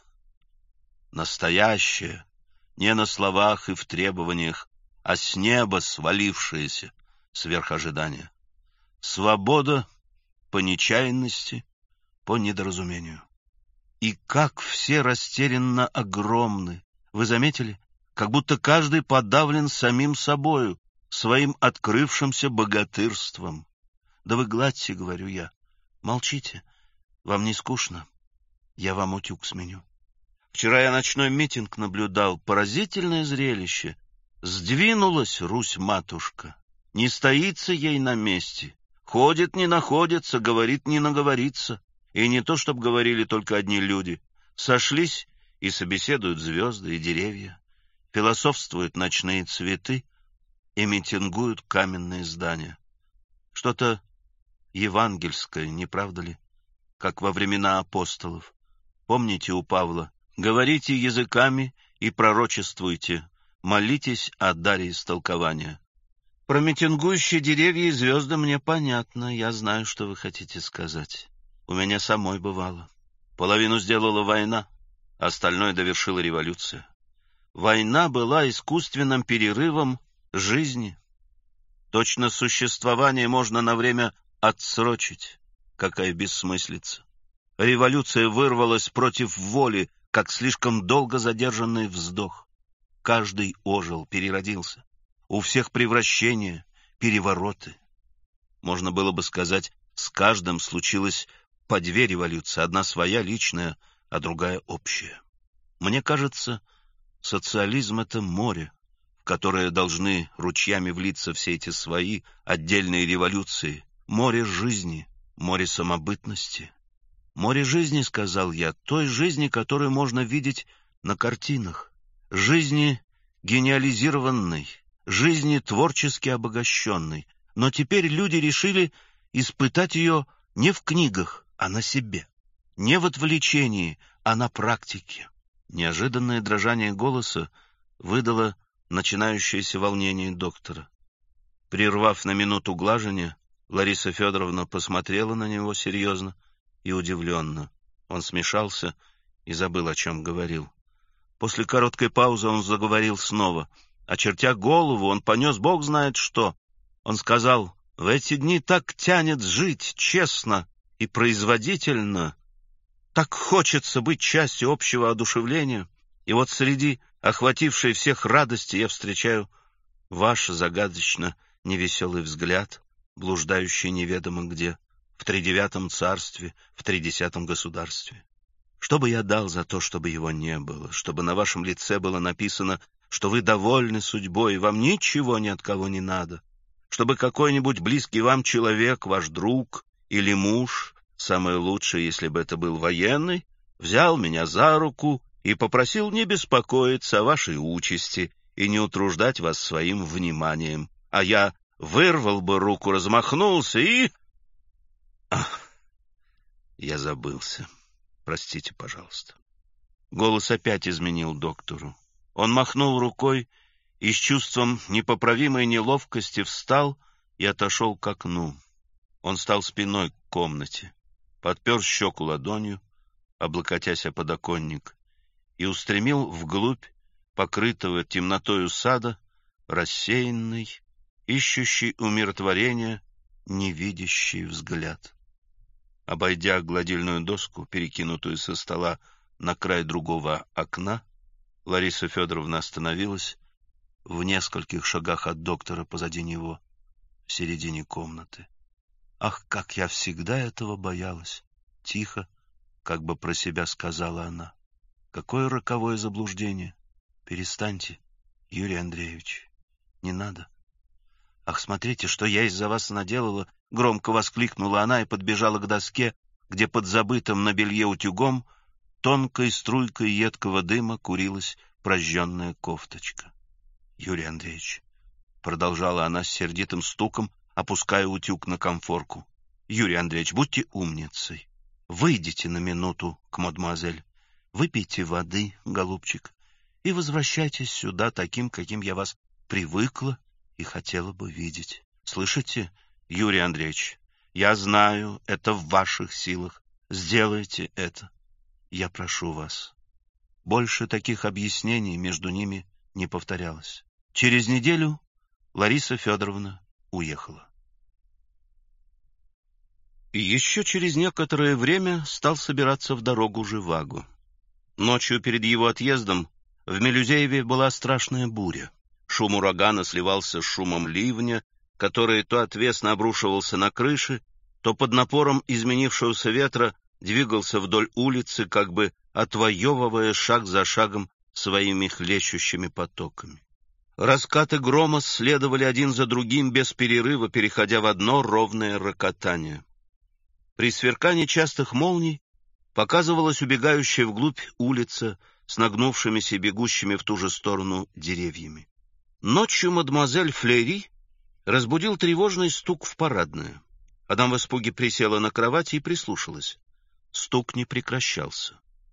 Настоящая, не на словах и в требованиях, а с неба свалившаяся сверх ожидания. Свобода по нечаянности, по недоразумению. И как все растерянно огромны. Вы заметили? Как будто каждый подавлен самим собою, своим открывшимся богатырством. Да вы гладьте, говорю я. Молчите. Вам не скучно? Я вам утюг сменю. Вчера я ночной митинг наблюдал. Поразительное зрелище. Сдвинулась Русь-матушка. Не стоится ей на месте. Ходит, не находится, говорит, не наговорится. И не то, чтоб говорили только одни люди. Сошлись и собеседуют звезды и деревья. Философствуют ночные цветы и митингуют каменные здания. Что-то евангельское, не правда ли? Как во времена апостолов. Помните у Павла? «Говорите языками и пророчествуйте, молитесь о даре истолкования». Про митингующие деревья и звезды мне понятно. Я знаю, что вы хотите сказать. У меня самой бывало. Половину сделала война, остальное довершила революция. Война была искусственным перерывом жизни. Точно существование можно на время отсрочить. Какая бессмыслица. Революция вырвалась против воли, как слишком долго задержанный вздох. Каждый ожил, переродился. У всех превращения, перевороты. Можно было бы сказать, с каждым случилось по две революции, одна своя, личная, а другая общая. Мне кажется, социализм — это море, в которое должны ручьями влиться все эти свои отдельные революции. Море жизни, море самобытности. Море жизни, сказал я, той жизни, которую можно видеть на картинах. Жизни гениализированной, жизни творчески обогащенной. Но теперь люди решили испытать ее не в книгах, а на себе. Не в отвлечении, а на практике. Неожиданное дрожание голоса выдало начинающееся волнение доктора. Прервав на минуту глажения, Лариса Федоровна посмотрела на него серьезно и удивленно. Он смешался и забыл, о чем говорил. После короткой паузы он заговорил снова. Очертя голову, он понес бог знает что. Он сказал: «В эти дни так тянет жить честно и производительно, так хочется быть частью общего одушевления, и вот среди охватившей всех радости я встречаю ваш загадочно невеселый взгляд, блуждающий неведомо где, в тридевятом царстве, в тридесятом государстве. Что бы я дал за то, чтобы его не было, чтобы на вашем лице было написано, что вы довольны судьбой, и вам ничего ни от кого не надо, чтобы какой-нибудь близкий вам человек, ваш друг или муж, самое лучшее, если бы это был военный, взял меня за руку и попросил не беспокоиться о вашей участи и не утруждать вас своим вниманием, а я вырвал бы руку, размахнулся и... Ах, я забылся. Простите, пожалуйста. Голос опять изменил доктору. Он махнул рукой и с чувством непоправимой неловкости встал и отошел к окну. Он стал спиной к комнате, подпер щеку ладонью, облокотясь о подоконник, и устремил вглубь покрытого темнотою сада рассеянный, ищущий умиротворения, невидящий взгляд. Обойдя гладильную доску, перекинутую со стола на край другого окна, Лариса Федоровна остановилась в нескольких шагах от доктора позади него, в середине комнаты. «Ах, как я всегда этого боялась!» — тихо, как бы про себя сказала она. «Какое роковое заблуждение! Перестаньте, Юрий Андреевич, не надо!» «Ах, смотрите, что я из-за вас наделала!» — громко воскликнула она и подбежала к доске, где под забытым на белье утюгом тонкой струйкой едкого дыма курилась прожженная кофточка. «Юрий Андреевич», — продолжала она с сердитым стуком, опуская утюг на конфорку, «Юрий Андреевич, будьте умницей. Выйдите на минуту к мадемуазель, выпейте воды, голубчик, и возвращайтесь сюда таким, каким я вас привыкла и хотела бы видеть. Слышите, Юрий Андреевич, я знаю, это в ваших силах. Сделайте это. Я прошу вас». Больше таких объяснений между ними не повторялось. Через неделю Лариса Федоровна уехала. И еще через некоторое время стал собираться в дорогу Живаго. Ночью перед его отъездом в Мелюзееве была страшная буря. Шум урагана сливался с шумом ливня, который то отвесно обрушивался на крыши, то под напором изменившегося ветра двигался вдоль улицы, как бы отвоевывая шаг за шагом своими хлещущими потоками. Раскаты грома следовали один за другим без перерыва, переходя в одно ровное рокотание. При сверкании частых молний показывалась убегающая вглубь улица с нагнувшимися и бегущими в ту же сторону деревьями. Ночью мадемуазель Флери разбудил тревожный стук в парадную. Она в испуге присела на кровати и прислушалась. Стук не прекращался.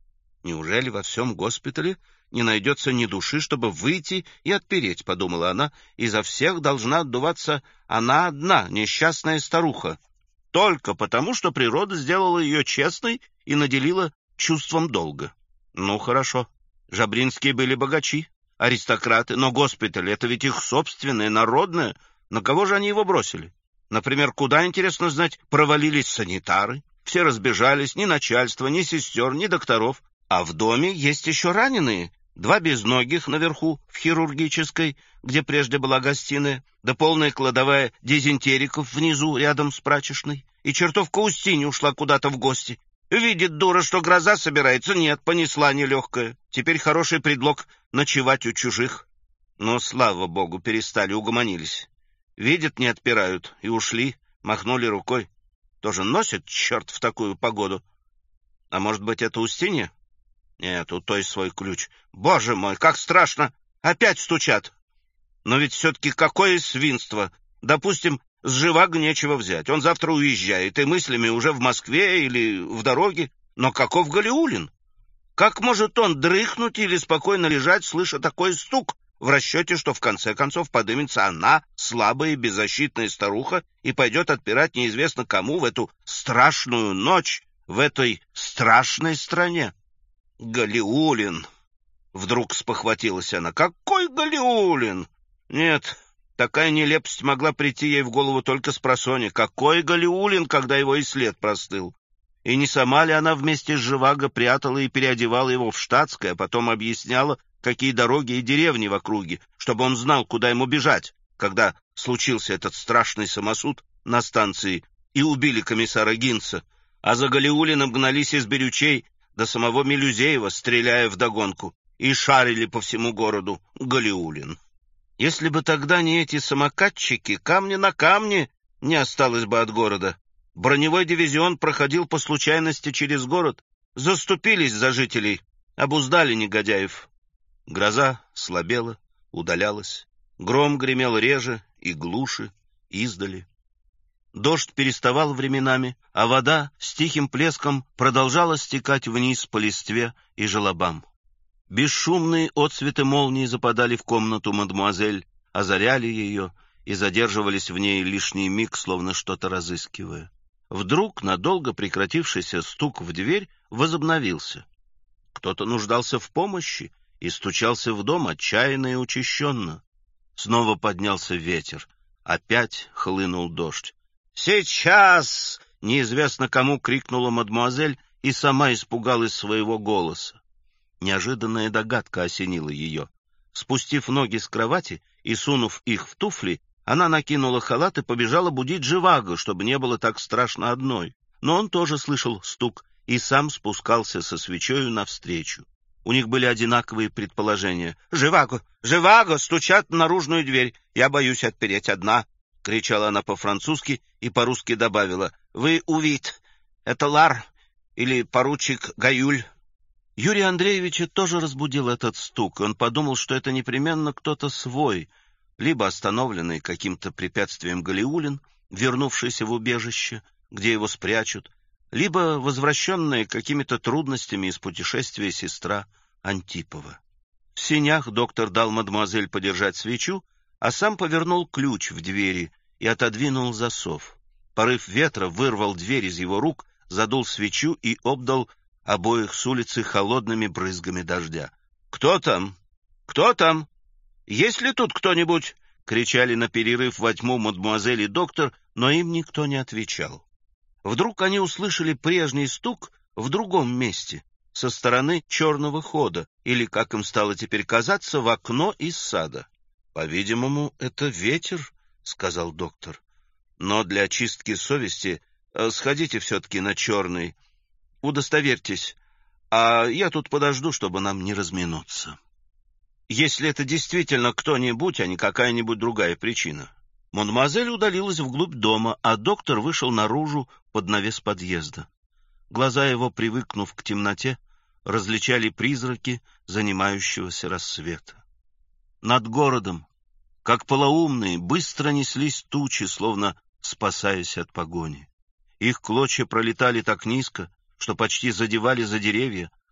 «Неужели во всем госпитале не найдется ни души, чтобы выйти и отпереть?» — подумала она. «Изо всех должна отдуваться она одна, несчастная старуха, только потому, что природа сделала ее честной и наделила чувством долга. Ну, хорошо, Жабринские были богачи, аристократы, но госпиталь — это ведь их собственное, народное. На кого же они его бросили? Например, куда, интересно знать, провалились санитары? Все разбежались, ни начальства, ни сестер, ни докторов. А в доме есть еще раненые. Два безногих наверху, в хирургической, где прежде была гостиная, да полная кладовая дизентериков внизу, рядом с прачечной. И чертовка Устинья ушла куда-то в гости. Видит дура, что гроза собирается. Нет, понесла нелегкая. Теперь хороший предлог ночевать у чужих. Но, слава богу, перестали, угомонились. Видят, не отпирают, и ушли, махнули рукой. Тоже носит черт в такую погоду. А может быть, это Устинья? Нет, у той свой ключ. Боже мой, как страшно! Опять стучат. Но ведь все-таки какое свинство! Допустим, с Живаго нечего взять. Он завтра уезжает, и мыслями уже в Москве или в дороге. Но каков Галиулин? Как может он дрыхнуть или спокойно лежать, слыша такой стук, в расчете, что в конце концов подымется она, слабая и беззащитная старуха, и пойдет отпирать неизвестно кому в эту страшную ночь, в этой страшной стране? Галиулин! Вдруг спохватилась она. Какой Галиулин? Нет, такая нелепость могла прийти ей в голову только спросонья. Какой Галиулин, когда его и след простыл? И не сама ли она вместе с Живаго прятала и переодевала его в штатское, а потом объясняла, какие дороги и деревни в округе, чтобы он знал, куда ему бежать, когда случился этот страшный самосуд на станции и убили комиссара Гинца, а за Галиулиным гнались из Бирючей до самого Мелюзеева, стреляя вдогонку, и шарили по всему городу. Галиулин. Если бы тогда не эти самокатчики, камня на камне не осталось бы от города. Броневой дивизион проходил по случайности через город, заступились за жителей, обуздали негодяев. Гроза слабела, удалялась, гром гремел реже и глуше, издали. Дождь переставал временами, а вода с тихим плеском продолжала стекать вниз по листве и желобам. Бесшумные отсветы молнии западали в комнату мадемуазель, озаряли ее и задерживались в ней лишний миг, словно что-то разыскивая. Вдруг надолго прекратившийся стук в дверь возобновился. Кто-то нуждался в помощи и стучался в дом отчаянно и учащенно. Снова поднялся ветер, опять хлынул дождь. «Сейчас!» — неизвестно кому крикнула мадемуазель и сама испугалась своего голоса. Неожиданная догадка осенила ее. Спустив ноги с кровати и сунув их в туфли, она накинула халат и побежала будить Живаго, чтобы не было так страшно одной. Но он тоже слышал стук и сам спускался со свечою навстречу. У них были одинаковые предположения. «Живаго! Живаго! Стучат в наружную дверь! Я боюсь отпереть одна!» — кричала она по-французски и по-русски добавила. «Вы увид! Это Лар или поручик Гаюль!» Юрия Андреевича тоже разбудил этот стук, и он подумал, что это непременно кто-то свой, либо остановленный каким-то препятствием Галиулин, вернувшийся в убежище, где его спрячут, либо возвращенная какими-то трудностями из путешествия сестра Антипова. В сенях доктор дал мадемуазель подержать свечу, а сам повернул ключ в двери и отодвинул засов. Порыв ветра вырвал дверь из его рук, задул свечу и обдал обоих с улицы холодными брызгами дождя. «Кто там? Кто там? Есть ли тут кто-нибудь?» — кричали на перерыв во тьму мадемуазель и доктор, но им никто не отвечал. Вдруг они услышали прежний стук в другом месте, со стороны черного хода, или, как им стало теперь казаться, в окно из сада. «По-видимому, это ветер», — сказал доктор. «Но для очистки совести сходите все-таки на черный. Удостоверьтесь, а я тут подожду, чтобы нам не разминуться. Если это действительно кто-нибудь, а не какая-нибудь другая причина». Мадемуазель удалилась вглубь дома, а доктор вышел наружу под навес подъезда. Глаза его, привыкнув к темноте, различали призраки занимающегося рассвета. Над городом, как полоумные, быстро неслись тучи, словно спасаясь от погони. Их клочья пролетали так низко, что почти задевали за деревья,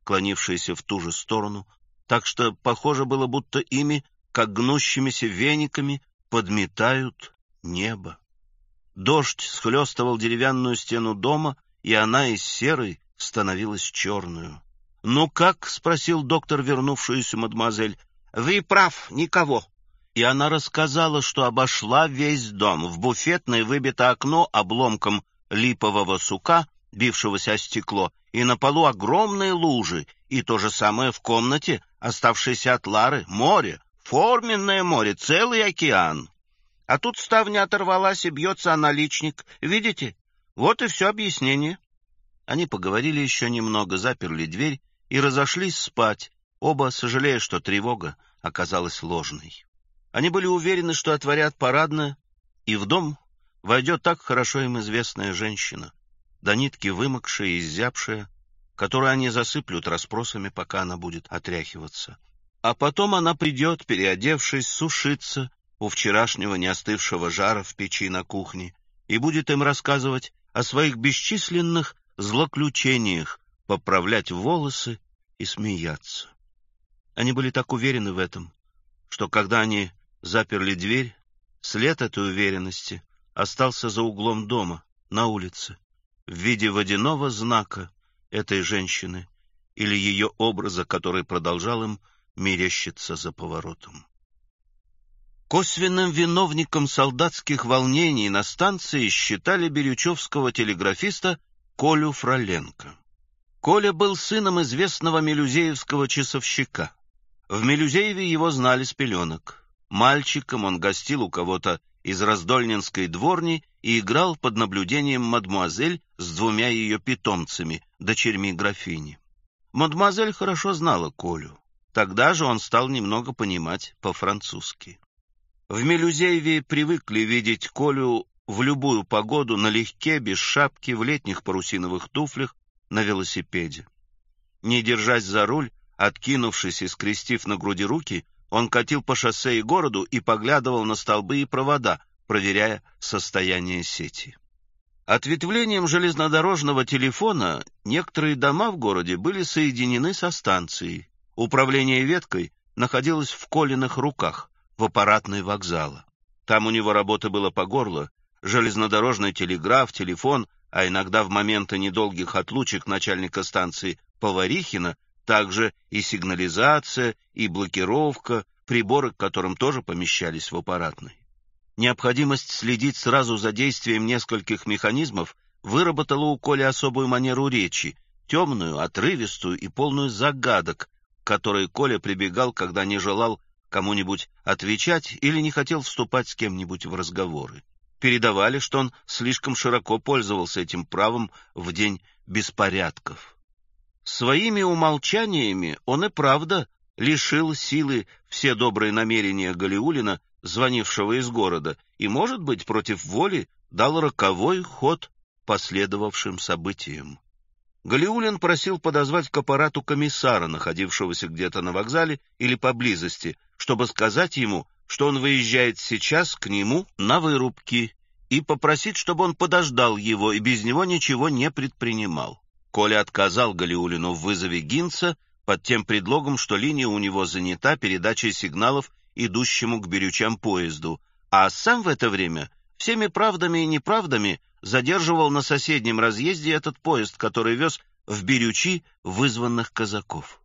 клонившиеся в ту же сторону, так что похоже было, будто ими, как гнущимися вениками, подметают небо. Дождь схлестывал деревянную стену дома, и она из серой становилась черную. «Ну как?» — спросил доктор вернувшуюся мадемуазель. «Вы прав, никого». И она рассказала, что обошла весь дом. В буфетной выбито окно обломком липового сука, бившегося о стекло, и на полу огромные лужи, и то же самое в комнате, оставшейся от Лары, море, форменное море, целый океан. А тут ставня оторвалась и бьется о наличник. Видите? Вот и все объяснение». Они поговорили еще немного, заперли дверь и разошлись спать, оба сожалея, что тревога оказалась ложной. Они были уверены, что отворят парадное, и в дом войдет так хорошо им известная женщина, до нитки вымокшая и изябшая, которую они засыплют расспросами, пока она будет отряхиваться. А потом она придет, переодевшись, сушиться у вчерашнего неостывшего жара в печи на кухне, и будет им рассказывать о своих бесчисленных злоключениях, поправлять волосы и смеяться. Они были так уверены в этом, что когда они заперли дверь, след этой уверенности остался за углом дома, на улице, в виде водяного знака этой женщины или ее образа, который продолжал им мерещиться за поворотом. Косвенным виновником солдатских волнений на станции считали бирючевского телеграфиста Колю Фроленко. Коля был сыном известного мелюзеевского часовщика. В Мелюзееве его знали с пеленок. Мальчиком он гостил у кого-то из раздольнинской дворни и играл под наблюдением мадмуазель с двумя ее питомцами, дочерьми графини. Мадмуазель хорошо знала Колю. Тогда же он стал немного понимать по-французски. В Мелюзееве привыкли видеть Колю в любую погоду налегке, без шапки, в летних парусиновых туфлях, на велосипеде. Не держась за руль, откинувшись и скрестив на груди руки, он катил по шоссе и городу и поглядывал на столбы и провода, проверяя состояние сети. Ответвлением железнодорожного телефона некоторые дома в городе были соединены со станцией. Управление веткой находилось в Колиных руках, в аппаратной вокзала. Там у него работы было по горло: железнодорожный телеграф, телефон, а иногда в моменты недолгих отлучек начальника станции Поварихина также и сигнализация, и блокировка, приборы к которым тоже помещались в аппаратной. Необходимость следить сразу за действием нескольких механизмов выработала у Коли особую манеру речи, темную, отрывистую и полную загадок, к которой Коля прибегал, когда не желал кому-нибудь отвечать или не хотел вступать с кем-нибудь в разговоры. Передавали, что он слишком широко пользовался этим правом в день беспорядков. Своими умолчаниями он и правда лишил силы все добрые намерения Галиуллина, звонившего из города, и, может быть, против воли дал роковой ход последовавшим событиям. Галиуллин просил подозвать к аппарату комиссара, находившегося где-то на вокзале или поблизости, чтобы сказать ему, что он выезжает сейчас к нему на вырубки, и попросить, чтобы он подождал его и без него ничего не предпринимал. Коля отказал Галиуллину в вызове Гинца под тем предлогом, что линия у него занята передачей сигналов идущему к Бирючам поезду, а сам в это время всеми правдами и неправдами задерживал на соседнем разъезде этот поезд, который вез в Бирючи вызванных казаков.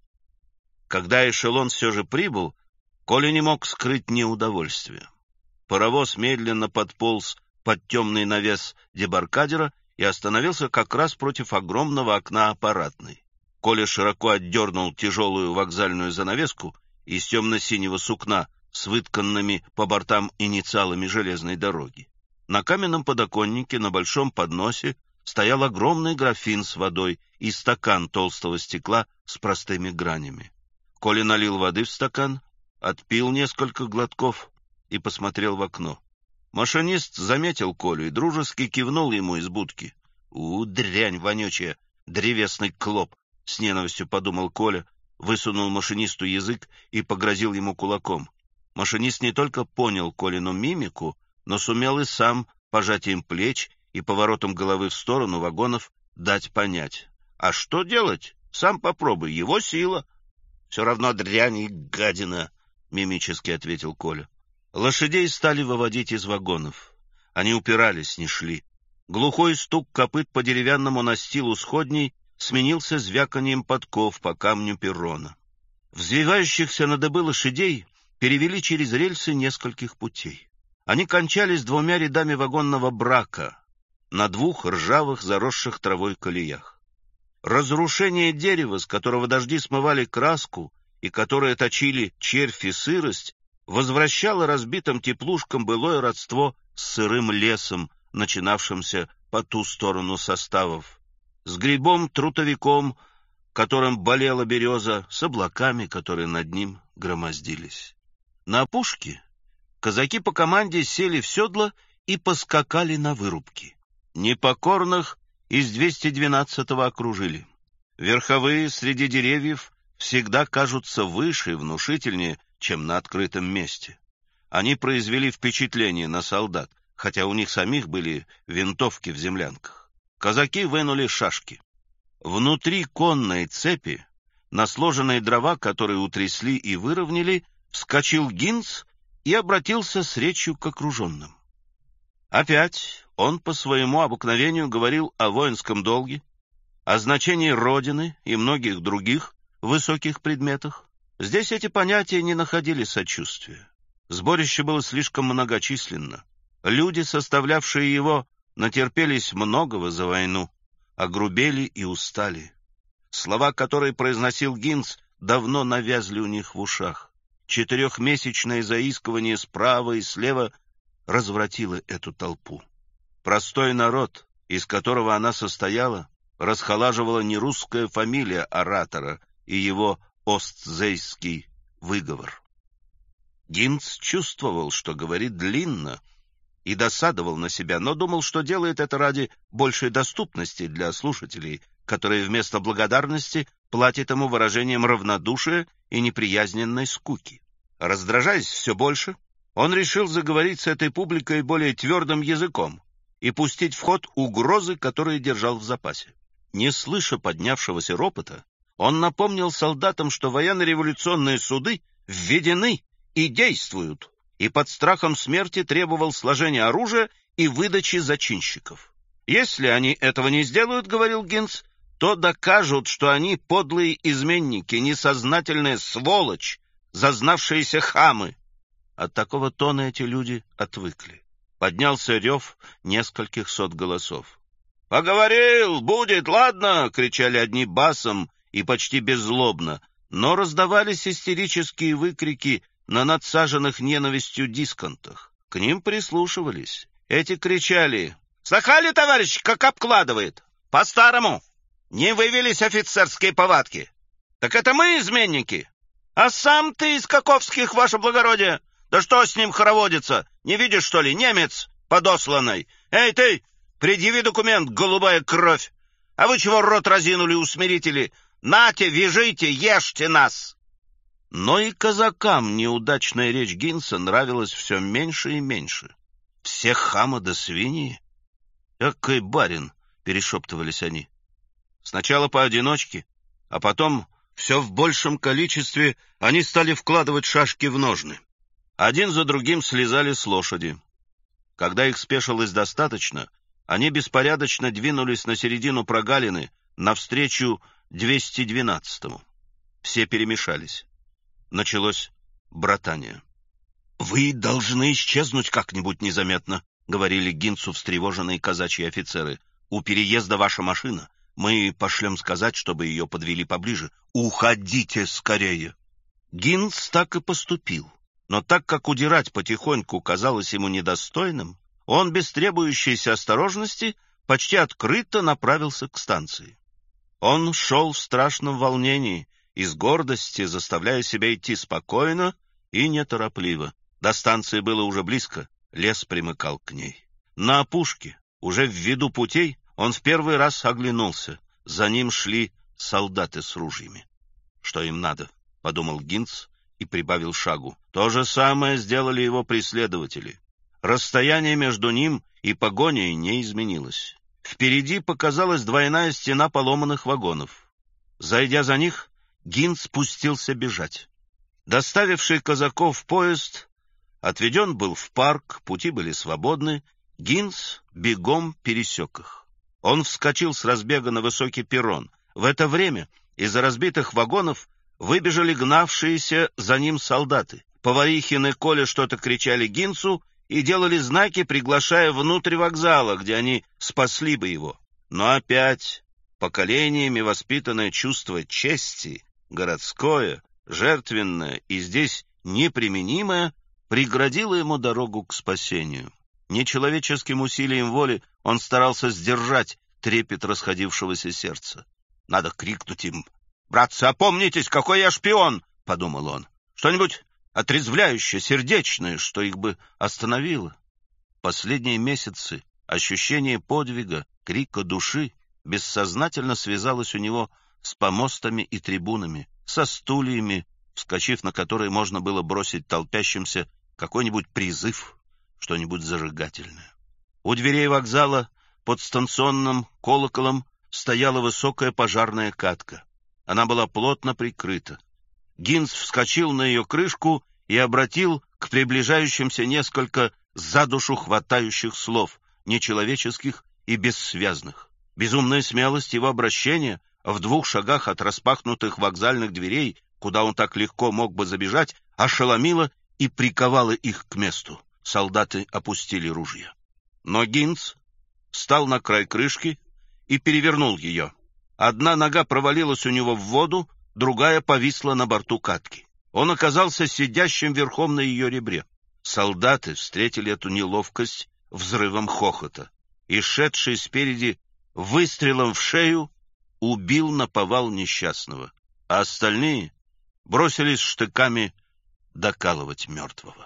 Когда эшелон все же прибыл, Коля не мог скрыть неудовольствия. Паровоз медленно подполз под темный навес дебаркадера и остановился как раз против огромного окна аппаратной. Коля широко отдернул тяжелую вокзальную занавеску из темно-синего сукна с вытканными по бортам инициалами железной дороги. На каменном подоконнике на большом подносе стоял огромный графин с водой и стакан толстого стекла с простыми гранями. Коля налил воды в стакан, отпил несколько глотков и посмотрел в окно. Машинист заметил Колю и дружески кивнул ему из будки. «У, дрянь вонючая, древесный клоп!» — с ненавистью подумал Коля, высунул машинисту язык и погрозил ему кулаком. Машинист не только понял Колину мимику, но сумел и сам пожатием плеч и поворотом головы в сторону вагонов дать понять. «А что делать? Сам попробуй, его сила. Все равно дрянь и гадина, — мимически ответил Коля. Лошадей стали выводить из вагонов. Они упирались, не шли. Глухой стук копыт по деревянному настилу сходней сменился звяканием подков по камню перрона. Взвивающихся на дыбы лошадей перевели через рельсы нескольких путей. Они кончались двумя рядами вагонного брака на двух ржавых, заросших травой колеях. Разрушение дерева, с которого дожди смывали краску и которое точили червь и сырость, возвращало разбитым теплушкам былое родство с сырым лесом, начинавшимся по ту сторону составов, с грибом-трутовиком, которым болела береза, с облаками, которые над ним громоздились. На опушке казаки по команде сели в седла и поскакали на вырубки. Непокорных из двести двенадцатого окружили. Верховые среди деревьев всегда кажутся выше и внушительнее, чем на открытом месте. Они произвели впечатление на солдат, хотя у них самих были винтовки в землянках. Казаки вынули шашки. Внутри конной цепи, на сложенные дрова, которые утрясли и выровняли, вскочил Гинц и обратился с речью к окруженным. Опять он по своему обыкновению говорил о воинском долге, о значении Родины и многих других высоких предметах. Здесь эти понятия не находили сочувствия. Сборище было слишком многочисленно. Люди, составлявшие его, натерпелись многого за войну, огрубели и устали. Слова, которые произносил Гинц, давно навязли у них в ушах. Четырехмесячное заискивание справа и слева развратило эту толпу. Простой народ, из которого она состояла, расхолаживала не русская фамилия оратора и его остзейский выговор. Гинц чувствовал, что говорит длинно, и досадовал на себя, но думал, что делает это ради большей доступности для слушателей, которые вместо благодарности платят ему выражением равнодушия и неприязненной скуки. Раздражаясь все больше, он решил заговорить с этой публикой более твердым языком и пустить в ход угрозы, которые держал в запасе. Не слыша поднявшегося ропота, он напомнил солдатам, что военно-революционные суды введены и действуют, и под страхом смерти требовал сложения оружия и выдачи зачинщиков. «Если они этого не сделают, — говорил Гинц, — то докажут, что они подлые изменники, несознательная сволочь, зазнавшиеся хамы». От такого тона эти люди отвыкли. Поднялся рев нескольких сот голосов. «Поговорил, будет, ладно!» — кричали одни басом и почти беззлобно, но раздавались истерические выкрики на надсаженных ненавистью дисконтах. К ним прислушивались. Эти кричали: «Слыхали, товарищ, как обкладывает? По-старому! Не вывелись офицерские повадки! Так это мы изменники! А сам ты из Каковских, ваше благородие! Да что с ним хороводится? Не видишь, что ли, немец подосланный? Эй ты, предъяви документ, голубая кровь! А вы чего рот разинули, усмирители? Нате, вяжите, ешьте нас!» Но и казакам неудачная речь Гинца нравилась все меньше и меньше. «Все хамы да свиньи? Экой барин!» — перешептывались они. Сначала поодиночке, а потом все в большем количестве они стали вкладывать шашки в ножны. Один за другим слезали с лошади. Когда их спешилось достаточно, они беспорядочно двинулись на середину прогалины навстречу двести двенадцатому. Все перемешались. Началось братание. «Вы должны исчезнуть как-нибудь незаметно», — говорили Гинцу встревоженные казачьи офицеры. «У переезда ваша машина. Мы пошлем сказать, чтобы ее подвели поближе. Уходите скорее!» Гинц так и поступил. Но так как удирать потихоньку казалось ему недостойным, он без требующейся осторожности почти открыто направился к станции. Он шел в страшном волнении, из гордости заставляя себя идти спокойно и неторопливо. До станции было уже близко, лес примыкал к ней. На опушке, уже в виду путей, он в первый раз оглянулся. За ним шли солдаты с ружьями. «Что им надо?» — подумал Гинц и прибавил шагу. То же самое сделали его преследователи. Расстояние между ним и погоней не изменилось. Впереди показалась двойная стена поломанных вагонов. Зайдя за них, Гинц спустился бежать. Доставивший казаков поезд отведен был в парк, пути были свободны. Гинц бегом пересек их. Он вскочил с разбега на высокий перрон. В это время из-за разбитых вагонов выбежали гнавшиеся за ним солдаты. Поварихин и Коля что-то кричали Гинцу и делали знаки, приглашая внутрь вокзала, где они спасли бы его. Но опять поколениями воспитанное чувство чести, городское, жертвенное и здесь неприменимое, преградило ему дорогу к спасению. Нечеловеческим усилием воли он старался сдержать трепет расходившегося сердца. «Надо крикнуть им: братцы, опомнитесь, какой я шпион!» — подумал он. «Что-нибудь отрезвляющее, сердечное, что их бы остановило». Последние месяцы ощущение подвига, крика души бессознательно связалось у него с помостами и трибунами, со стульями, вскочив на которые можно было бросить толпящимся какой-нибудь призыв, что-нибудь зажигательное. У дверей вокзала под станционным колоколом стояла высокая пожарная катка. Она была плотно прикрыта. Гинц вскочил на ее крышку и обратил к приближающимся несколько за душу хватающих слов, нечеловеческих и бессвязных. Безумная смелость его обращения в двух шагах от распахнутых вокзальных дверей, куда он так легко мог бы забежать, ошеломила и приковала их к месту. Солдаты опустили ружья. Но Гинц встал на край крышки и перевернул ее. Одна нога провалилась у него в воду, другая повисла на борту катки. Он оказался сидящим верхом на ее ребре. Солдаты встретили эту неловкость взрывом хохота, и шедший спереди выстрелом в шею убил наповал несчастного, а остальные бросились штыками докалывать мертвого.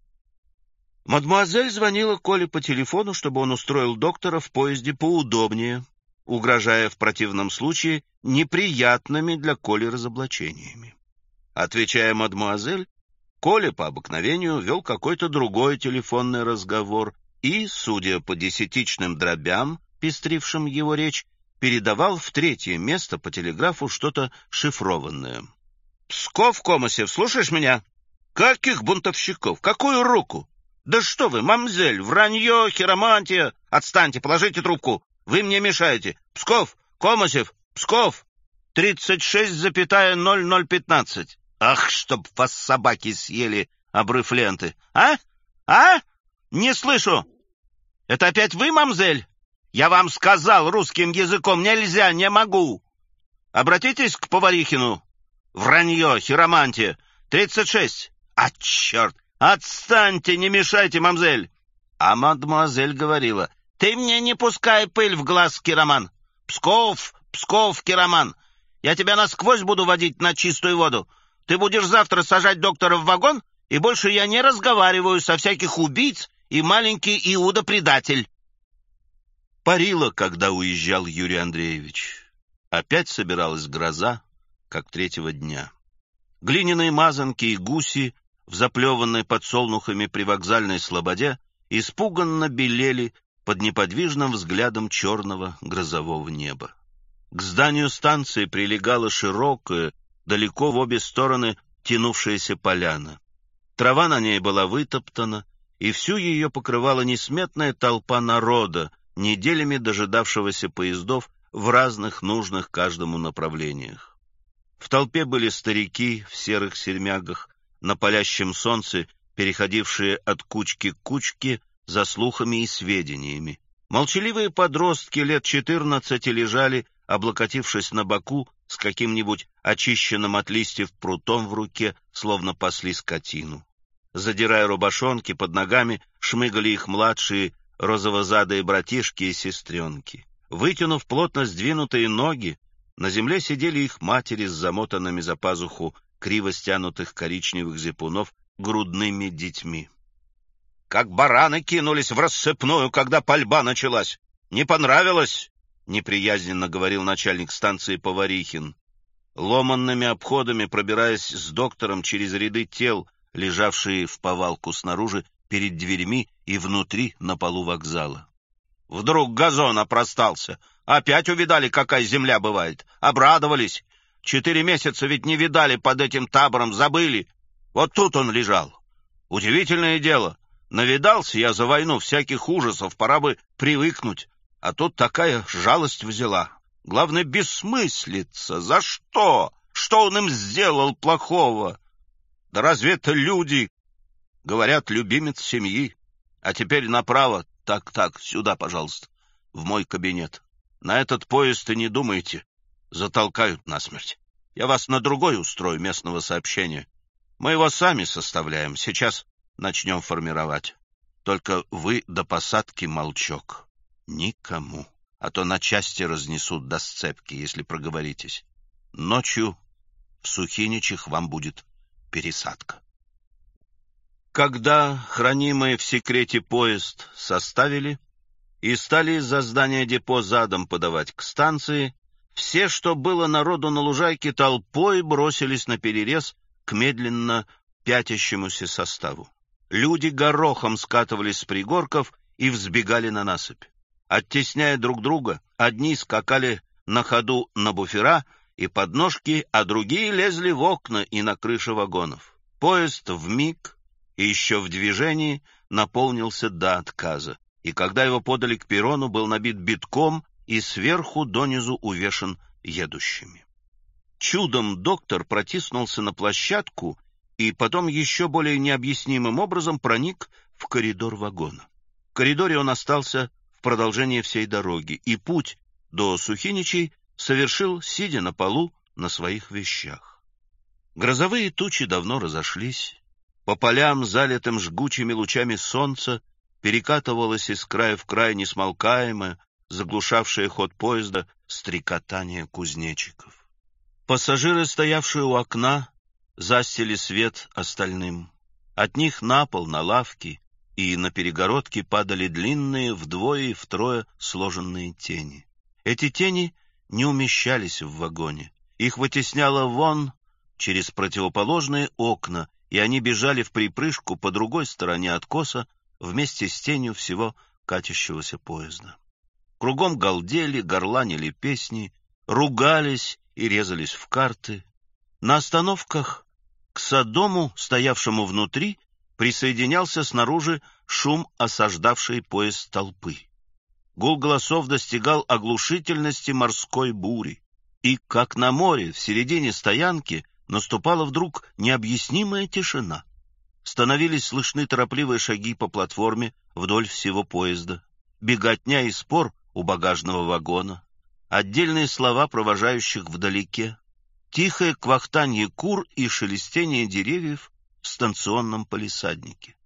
Мадемуазель звонила Коле по телефону, чтобы он устроил доктора в поезде поудобнее, угрожая в противном случае неприятными для Коли разоблачениями. Отвечая мадемуазель, Коля по обыкновению вел какой-то другой телефонный разговор и, судя по десятичным дробям, пестрившим его речь, передавал в третье место по телеграфу что-то шифрованное. «Псков, Комосев, слушаешь меня? Каких бунтовщиков? Какую руку? Да что вы, мамзель, вранье, хиромантия! Отстаньте, положите трубку, вы мне мешаете. Псков, Комосев, Псков, тридцать шесть ноль ноль пятнадцать. Ах, чтоб вас собаки съели, обрыв ленты. А? А? Не слышу. Это опять вы, мамзель? Я вам сказал, русским языком нельзя, не могу. Обратитесь к Поварихину. Вранье, хиромантия, тридцать шесть. А, черт! Отстаньте, не мешайте, мамзель. А мадемуазель говорила: ты мне не пускай пыль в глаз, Кироман. Псков, Псков, Кироман. Я тебя насквозь буду водить на чистую воду. Ты будешь завтра сажать доктора в вагон, и больше я не разговариваю со всяких убийц и маленький Иуда-предатель. Парило, когда уезжал Юрий Андреевич. Опять собиралась гроза, как третьего дня. Глиняные мазанки и гуси в заплеванной подсолнухами привокзальной слободе испуганно белели под неподвижным взглядом черного грозового неба. К зданию станции прилегала широкая, далеко в обе стороны тянувшаяся поляна. Трава на ней была вытоптана, и всю ее покрывала несметная толпа народа, неделями дожидавшегося поездов в разных нужных каждому направлениях. В толпе были старики в серых сермягах, на палящем солнце, переходившие от кучки к кучке за слухами и сведениями. Молчаливые подростки лет четырнадцати лежали, облокотившись на боку, с каким-нибудь очищенным от листьев прутом в руке, словно пасли скотину. Задирая рубашонки, под ногами шмыгали их младшие розовозадые братишки и сестренки. Вытянув плотно сдвинутые ноги, на земле сидели их матери с замотанными за пазуху криво стянутых коричневых зипунов грудными детьми. Как бараны кинулись в рассыпную, когда пальба началась. Не понравилось? — неприязненно говорил начальник станции Поварихин. Ломанными обходами, пробираясь с доктором через ряды тел, лежавшие в повалку снаружи, перед дверьми и внутри на полу вокзала. Вдруг газон опростался. Опять увидали, какая земля бывает. Обрадовались. Четыре месяца ведь не видали под этим табором, забыли. Вот тут он лежал. Удивительное дело. Навидался я за войну всяких ужасов, пора бы привыкнуть. А тут такая жалость взяла. Главное, бессмыслица. За что? Что он им сделал плохого? Да разве это люди? Говорят, любимец семьи. А теперь направо. Так, так, сюда, пожалуйста, в мой кабинет. На этот поезд и не думайте. Затолкают насмерть. Я вас на другой устрою местного сообщения. Мы его сами составляем. Сейчас начнем формировать. Только вы до посадки молчок. Никому. А то на части разнесут до сцепки, если проговоритесь. Ночью в Сухиничах вам будет пересадка. Когда хранимый в секрете поезд составили и стали из-за здания депо задом подавать к станции, все, что было народу на лужайке, толпой бросились на перерез к медленно пятящемуся составу. Люди горохом скатывались с пригорков и взбегали на насыпь. Оттесняя друг друга, одни скакали на ходу на буфера и подножки, а другие лезли в окна и на крыши вагонов. Поезд вмиг и еще в движении наполнился до отказа, и когда его подали к перрону, был набит битком и сверху донизу увешан едущими. Чудом доктор протиснулся на площадку и потом еще более необъяснимым образом проник в коридор вагона. В коридоре он остался в продолжение всей дороги, и путь до Сухиничей совершил, сидя на полу на своих вещах. Грозовые тучи давно разошлись. По полям, залитым жгучими лучами солнца, перекатывалось из края в край несмолкаемое, заглушавшее ход поезда, стрекотание кузнечиков. Пассажиры, стоявшие у окна, застили свет остальным. От них на пол, на лавки и на перегородки падали длинные вдвое и втрое сложенные тени. Эти тени не умещались в вагоне. Их вытесняло вон через противоположные окна, и они бежали в припрыжку по другой стороне откоса вместе с тенью всего катящегося поезда. Кругом галдели, горланили песни, ругались и резались в карты. На остановках к Содому, стоявшему внутри, присоединялся снаружи шум осаждавшей поезд толпы. Гул голосов достигал оглушительности морской бури, и, как на море, в середине стоянки наступала вдруг необъяснимая тишина. Становились слышны торопливые шаги по платформе вдоль всего поезда, беготня и спор у багажного вагона, отдельные слова провожающих вдалеке, тихое квахтанье кур и шелестение деревьев в станционном палисаднике.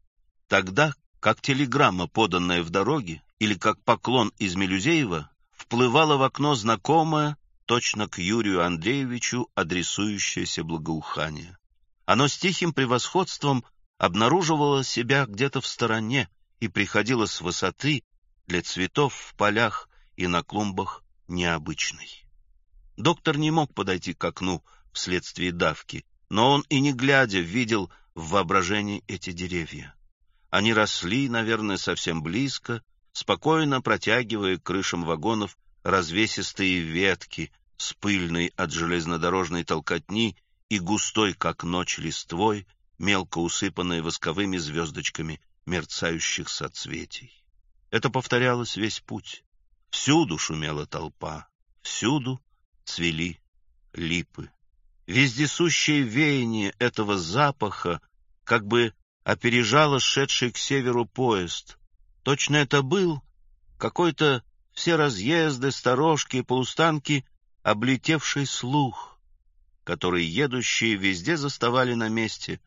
Тогда, как телеграмма, поданная в дороге, или как поклон из Мелюзеева, вплывало в окно знакомое, точно к Юрию Андреевичу адресующееся благоухание. Оно с тихим превосходством обнаруживало себя где-то в стороне и приходило с высоты для цветов в полях и на клумбах необычной. Доктор не мог подойти к окну вследствие давки, но он и не глядя видел в воображении эти деревья. Они росли, наверное, совсем близко, спокойно протягивая к крышам вагонов развесистые ветки с пыльной от железнодорожной толкотни и густой, как ночь, листвой, мелко усыпанной восковыми звездочками мерцающих соцветий. Это повторялось весь путь. Всюду шумела толпа, всюду цвели липы. Вездесущее веяние этого запаха как бы опережало шедший к северу поезд. Точно это был какой-то все разъезды, сторожки и полустанки облетевший слух, который едущие везде заставали на месте,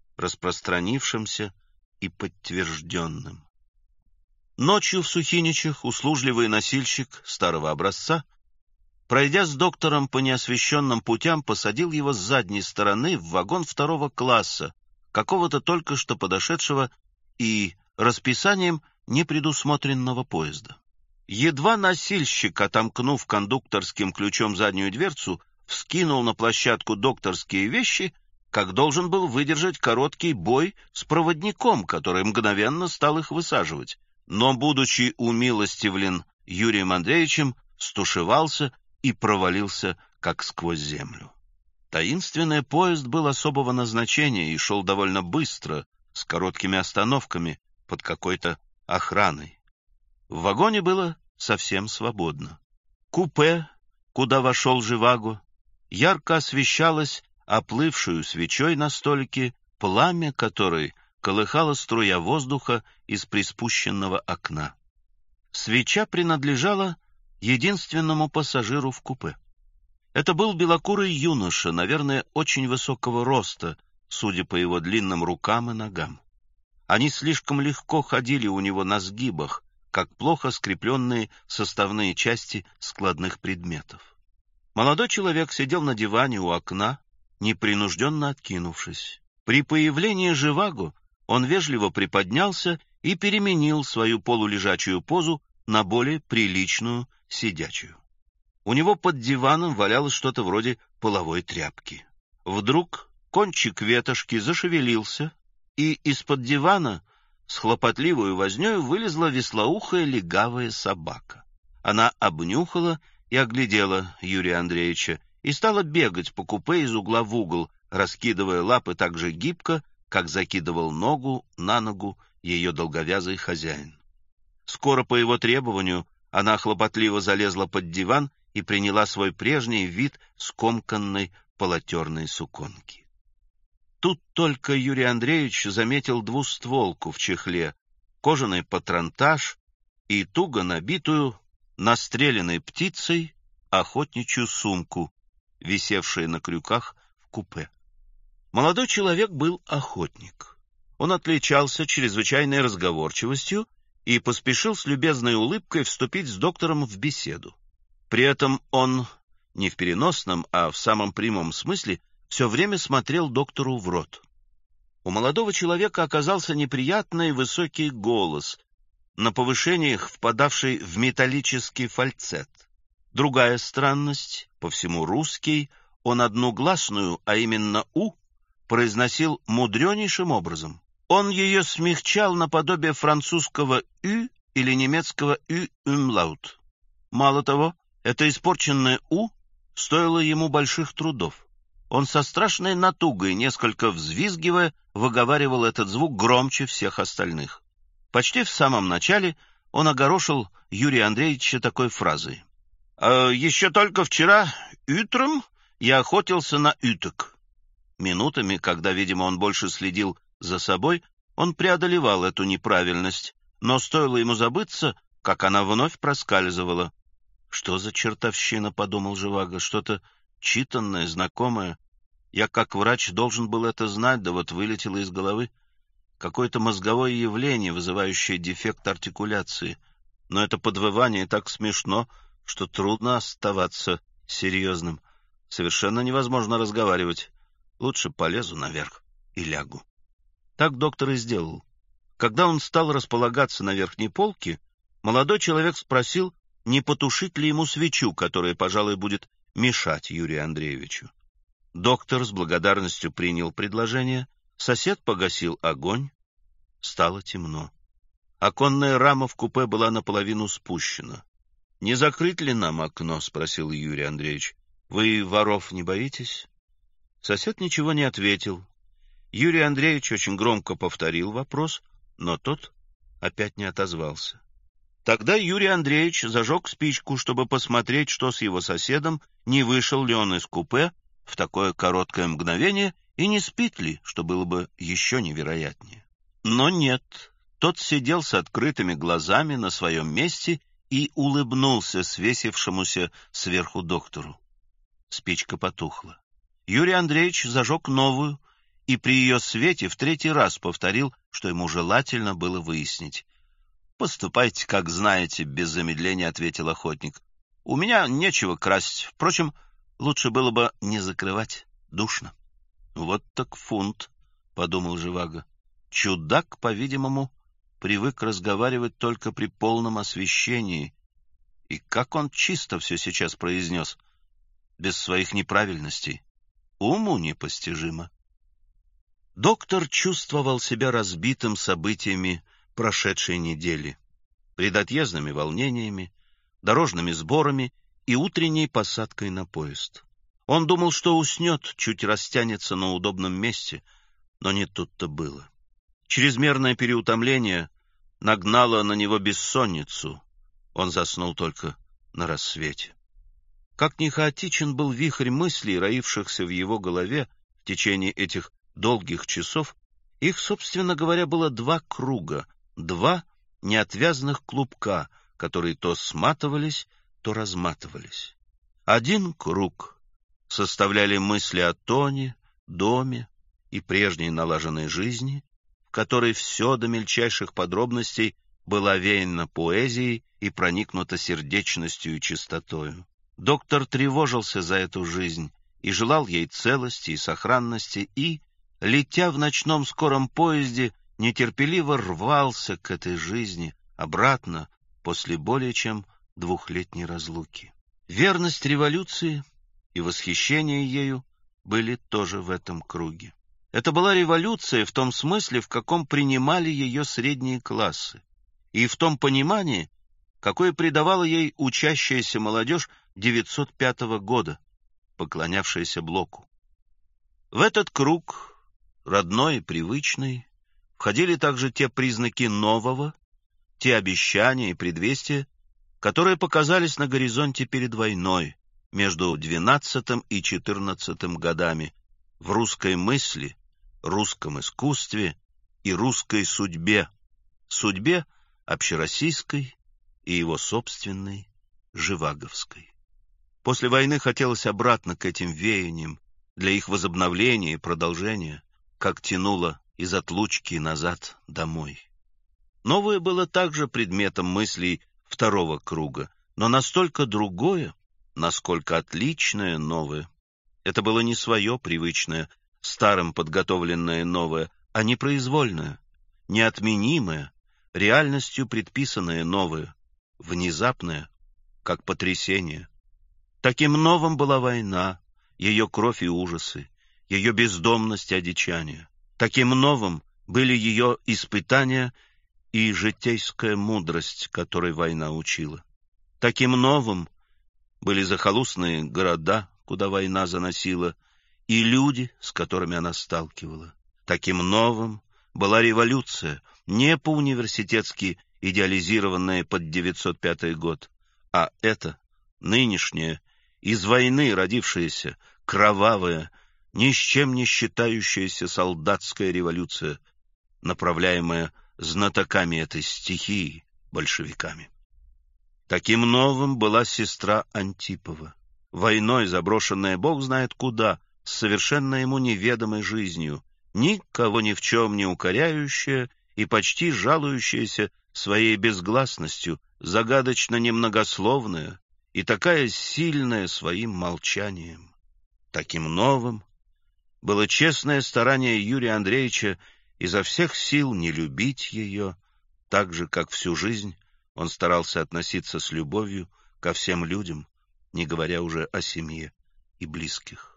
распространившимся и подтвержденным. Ночью в Сухиничах услужливый носильщик старого образца, пройдя с доктором по неосвещенным путям, посадил его с задней стороны в вагон второго класса, какого-то только что подошедшего и расписанием непредусмотренного поезда. Едва носильщик, отомкнув кондукторским ключом заднюю дверцу, вскинул на площадку докторские вещи, как должен был выдержать короткий бой с проводником, который мгновенно стал их высаживать. Но, будучи умилостивлен Юрием Андреевичем, стушевался и провалился как сквозь землю. Таинственный поезд был особого назначения и шел довольно быстро, с короткими остановками, под какой-то охраной. В вагоне было совсем свободно. Купе, куда вошел Живаго, ярко освещалось оплывшую свечой на столике, пламя которой колыхала струя воздуха из приспущенного окна. Свеча принадлежала единственному пассажиру в купе. Это был белокурый юноша, наверное, очень высокого роста, судя по его длинным рукам и ногам. Они слишком легко ходили у него на сгибах, как плохо скрепленные составные части складных предметов. Молодой человек сидел на диване у окна, непринужденно откинувшись. При появлении Живаго он вежливо приподнялся и переменил свою полулежачую позу на более приличную сидячую. У него под диваном валялось что-то вроде половой тряпки. Вдруг кончик ветошки зашевелился, и из-под дивана с хлопотливой вознёй вылезла веслоухая легавая собака. Она обнюхала и оглядела Юрия Андреевича и стала бегать по купе из угла в угол, раскидывая лапы так же гибко, как закидывал ногу на ногу ее долговязый хозяин. Скоро по его требованию она хлопотливо залезла под диван и приняла свой прежний вид скомканной полотерной суконки. Тут только Юрий Андреевич заметил двустволку в чехле, кожаный патронтаж и туго набитую настреленной птицей охотничью сумку, висевшую на крюках в купе. Молодой человек был охотник. Он отличался чрезвычайной разговорчивостью и поспешил с любезной улыбкой вступить с доктором в беседу. При этом он, не в переносном, а в самом прямом смысле, все время смотрел доктору в рот. У молодого человека оказался неприятный высокий голос, на повышениях впадавший в металлический фальцет. Другая странность, по всему русский, он одну гласную, а именно «у», произносил мудренейшим образом. Он ее смягчал наподобие французского «ü» или немецкого «ü umlaut». Мало того, это испорченное «у» стоило ему больших трудов. Он со страшной натугой, несколько взвизгивая, выговаривал этот звук громче всех остальных. Почти в самом начале он огорошил Юрия Андреевича такой фразой. «А еще только вчера утром я охотился на уток». Минутами, когда, видимо, он больше следил за собой, он преодолевал эту неправильность, но стоило ему забыться, как она вновь проскальзывала. «Что за чертовщина?» — подумал Живаго, — «что-то читанное, знакомое. Я, как врач, должен был это знать, да вот вылетело из головы. Какое-то мозговое явление, вызывающее дефект артикуляции. Но это подвывание так смешно, что трудно оставаться серьезным. Совершенно невозможно разговаривать. Лучше полезу наверх и лягу». Так доктор и сделал. Когда он стал располагаться на верхней полке, молодой человек спросил, не потушить ли ему свечу, которая, пожалуй, будет мешать Юрию Андреевичу. Доктор с благодарностью принял предложение, сосед погасил огонь, стало темно. Оконная рама в купе была наполовину спущена. «Не закрыть ли нам окно?» — спросил Юрий Андреевич. «Вы воров не боитесь?» Сосед ничего не ответил. Юрий Андреевич очень громко повторил вопрос, но тот опять не отозвался. Тогда Юрий Андреевич зажег спичку, чтобы посмотреть, что с его соседом, не вышел ли он из купе в такое короткое мгновение и не спит ли, что было бы еще невероятнее. Но нет, тот сидел с открытыми глазами на своем месте и улыбнулся свесившемуся сверху доктору. Спичка потухла. Юрий Андреевич зажег новую и при ее свете в третий раз повторил, что ему желательно было выяснить. «Поступайте, как знаете», — без замедления ответил охотник. «У меня нечего красть. Впрочем, лучше было бы не закрывать. Душно». «Вот так фунт», — подумал Живаго. Чудак, по-видимому, привык разговаривать только при полном освещении. И как он чисто все сейчас произнес, без своих неправильностей. Уму непостижимо. Доктор чувствовал себя разбитым событиями прошедшей недели, предотъездными волнениями, дорожными сборами и утренней посадкой на поезд. Он думал, что уснет, чуть растянется на удобном месте, но не тут-то было. Чрезмерное переутомление нагнало на него бессонницу. Он заснул только на рассвете. Как ни хаотичен был вихрь мыслей, роившихся в его голове в течение этих долгих часов, их, собственно говоря, было два круга, два неотвязных клубка, которые то сматывались, то разматывались. Один круг составляли мысли о Тоне, доме и прежней налаженной жизни, в которой все до мельчайших подробностей было овеяно поэзией и проникнуто сердечностью и чистотою. Доктор тревожился за эту жизнь и желал ей целости и сохранности, и, летя в ночном скором поезде, нетерпеливо рвался к этой жизни обратно после более чем двухлетней разлуки. Верность революции и восхищение ею были тоже в этом круге. Это была революция в том смысле, в каком принимали ее средние классы, и в том понимании, какое придавала ей учащаяся молодежь девятьсот пятого года, поклонявшаяся Блоку. В этот круг, родной и привычный, входили также те признаки нового, те обещания и предвестия, которые показались на горизонте перед войной между двенадцатым и четырнадцатым годами в русской мысли, русском искусстве и русской судьбе, судьбе общероссийской и его собственной, живаговской. После войны хотелось обратно к этим веяниям, для их возобновления и продолжения, как тянуло из отлучки назад домой. Новое было также предметом мыслей второго круга, но настолько другое, насколько отличное новое. Это было не свое привычное, старым подготовленное новое, а непроизвольное, неотменимое, реальностью предписанное новое, внезапное, как потрясение. Таким новым была война, ее кровь и ужасы, ее бездомность и одичание. Таким новым были ее испытания и житейская мудрость, которой война учила. Таким новым были захолустные города, куда война заносила, и люди, с которыми она сталкивала. Таким новым была революция, не по-университетски идеализированная под девятьсот пятый год, а это нынешняя, из войны родившаяся, кровавая, ни с чем не считающаяся солдатская революция, направляемая знатоками этой стихии, большевиками. Таким новым была сестра Антипова, войной заброшенная бог знает куда, с совершенно ему неведомой жизнью, никого ни в чем не укоряющая и почти жалующаяся своей безгласностью, загадочно немногословная и такая сильная своим молчанием. Таким новым было честное старание Юрия Андреевича изо всех сил не любить ее, так же, как всю жизнь он старался относиться с любовью ко всем людям, не говоря уже о семье и близких.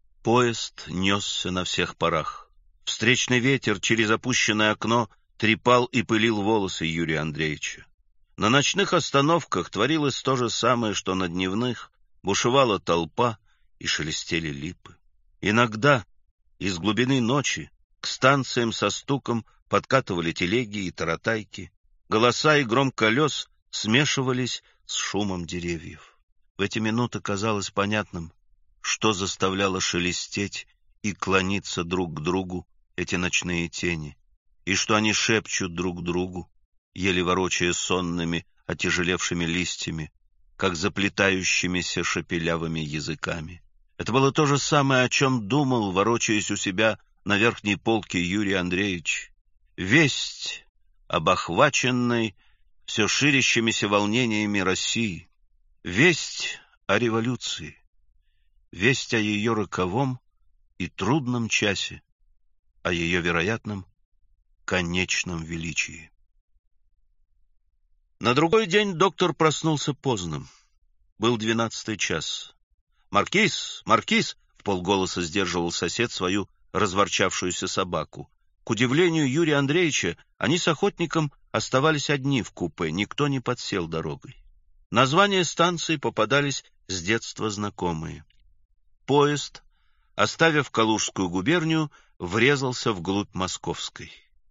Поезд несся на всех парах. Встречный ветер через опущенное окно трепал и пылил волосы Юрия Андреевича. На ночных остановках творилось то же самое, что на дневных, бушевала толпа и шелестели липы. Иногда из глубины ночи к станциям со стуком подкатывали телеги и таратайки. Голоса и гром колес смешивались с шумом деревьев. В эти минуты казалось понятным, что заставляло шелестеть и клониться друг к другу эти ночные тени, и что они шепчут друг другу, еле ворочая сонными, отяжелевшими листьями, как заплетающимися шепелявыми языками. Это было то же самое, о чем думал, ворочаясь у себя на верхней полке, Юрий Андреевич. Весть об охваченной все ширящимися волнениями России, весть о революции, весть о ее роковом и трудном часе, о ее вероятном конечном величии. На другой день доктор проснулся поздно. Был двенадцатый час. «Маркиз! Маркиз!» — вполголоса сдерживал сосед свою разворчавшуюся собаку. К удивлению Юрия Андреевича, они с охотником оставались одни в купе, никто не подсел дорогой. Названия станций попадались с детства знакомые. поезд, оставив Калужскую губернию, врезался вглубь Московской.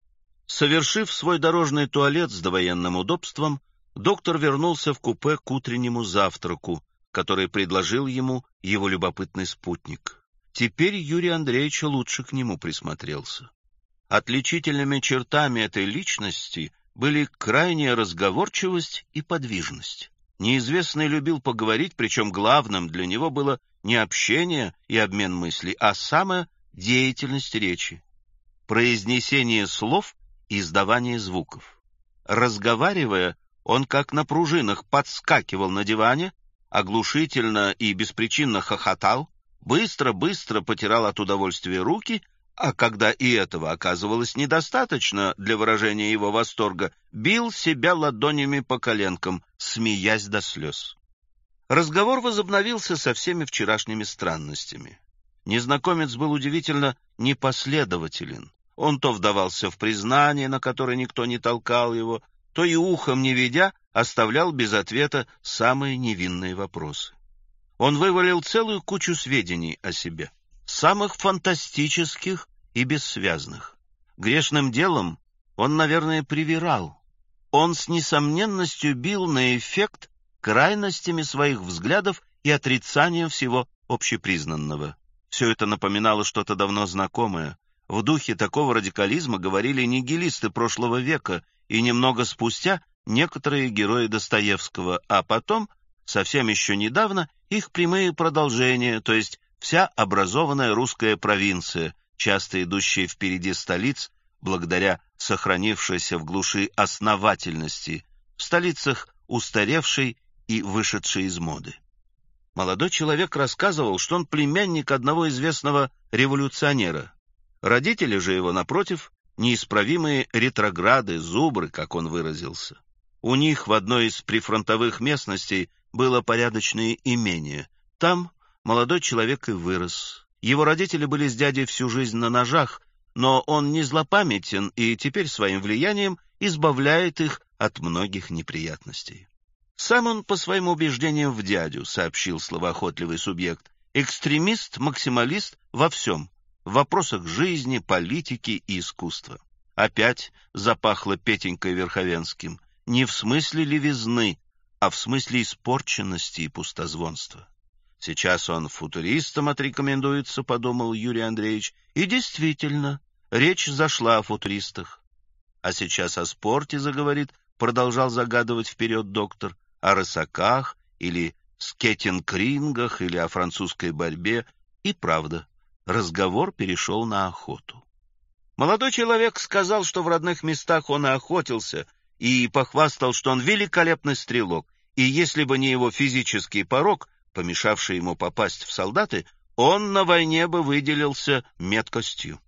Совершив свой дорожный туалет с довоенным удобством, доктор вернулся в купе к утреннему завтраку, который предложил ему его любопытный спутник. Теперь Юрий Андреевич лучше к нему присмотрелся. Отличительными чертами этой личности были крайняя разговорчивость и подвижность. Неизвестный любил поговорить, причем главным для него было не общение и обмен мыслей, а сама деятельность речи, произнесение слов и издавание звуков. Разговаривая, он как на пружинах подскакивал на диване, оглушительно и беспричинно хохотал, быстро-быстро потирал от удовольствия руки, а когда и этого оказывалось недостаточно для выражения его восторга, бил себя ладонями по коленкам, смеясь до слез. Разговор возобновился со всеми вчерашними странностями. Незнакомец был удивительно непоследователен. Он то вдавался в признание, на которое никто не толкал его, то и ухом не ведя оставлял без ответа самые невинные вопросы. Он вывалил целую кучу сведений о себе, самых фантастических и бессвязных. Грешным делом он, наверное, привирал. Он с несомненностью бил на эффект крайностями своих взглядов и отрицанием всего общепризнанного. Все это напоминало что-то давно знакомое. В духе такого радикализма говорили нигилисты прошлого века, и немного спустя некоторые герои Достоевского, а потом, совсем еще недавно, их прямые продолжения, то есть вся образованная русская провинция, часто идущая впереди столиц, благодаря сохранившейся в глуши основательности, в столицах устаревшей и вышедшей из моды. Молодой человек рассказывал, что он племянник одного известного революционера. Родители же его, напротив, неисправимые ретрограды, зубры, как он выразился. У них в одной из прифронтовых местностей было порядочное имение. Там молодой человек и вырос. Его родители были с дядей всю жизнь на ножах, но он не злопамятен и теперь своим влиянием избавляет их от многих неприятностей. Сам он по своим убеждениям в дядю, сообщил словоохотливый субъект, экстремист-максималист во всем, в вопросах жизни, политики и искусства. Опять запахло Петенькой Верховенским, не в смысле левизны, а в смысле испорченности и пустозвонства. Сейчас он футуристом отрекомендуется, подумал Юрий Андреевич, и действительно, речь зашла о футуристах. А сейчас о спорте заговорит, продолжал загадывать вперед доктор, о рысаках или скейтинг-рингах или о французской борьбе. И правда, разговор перешел на охоту. Молодой человек сказал, что в родных местах он и охотился, и похвастал, что он великолепный стрелок, и если бы не его физический порок, помешавший ему попасть в солдаты, он на войне бы выделился меткостью.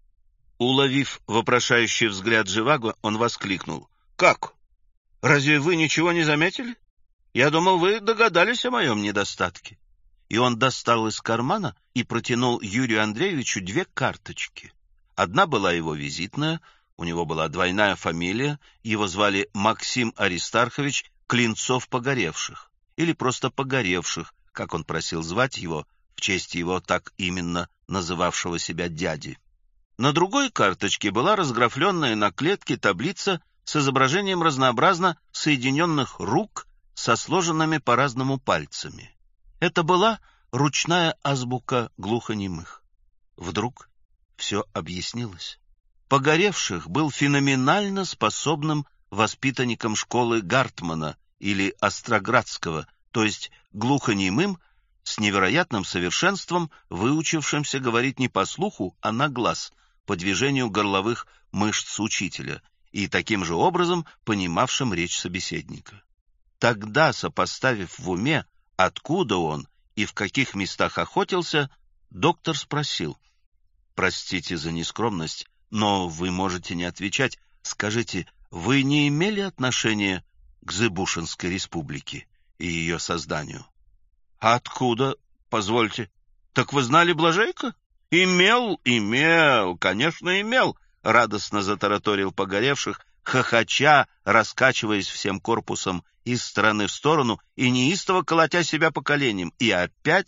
Уловив вопрошающий взгляд Живаго, он воскликнул: «Как? Разве вы ничего не заметили? Я думал, вы догадались о моем недостатке». И он достал из кармана и протянул Юрию Андреевичу две карточки. Одна была его визитная, у него была двойная фамилия, его звали Максим Аристархович Клинцов-Погоревших, или просто Погоревших, как он просил звать его, в честь его так именно называвшего себя дяди. На другой карточке была разграфленная на клетке таблица с изображением разнообразно соединенных рук со сложенными по-разному пальцами. Это была ручная азбука глухонемых. Вдруг все объяснилось. Погоревших был феноменально способным воспитанником школы Гартмана или Остроградского, то есть глухонемым с невероятным совершенством, выучившимся говорить не по слуху, а на глаз, по движению горловых мышц учителя, и таким же образом понимавшим речь собеседника. Тогда, сопоставив в уме, откуда он и в каких местах охотился, доктор спросил: «Простите за нескромность, но вы можете не отвечать. Скажите, вы не имели отношения к Зыбушинской республике и ее созданию?» «А откуда? Позвольте. Так вы знали Блажейка?» «Имел, имел, конечно, имел», — радостно затараторил Погоревших, хохоча, раскачиваясь всем корпусом из стороны в сторону и неистово колотя себя по коленям. И опять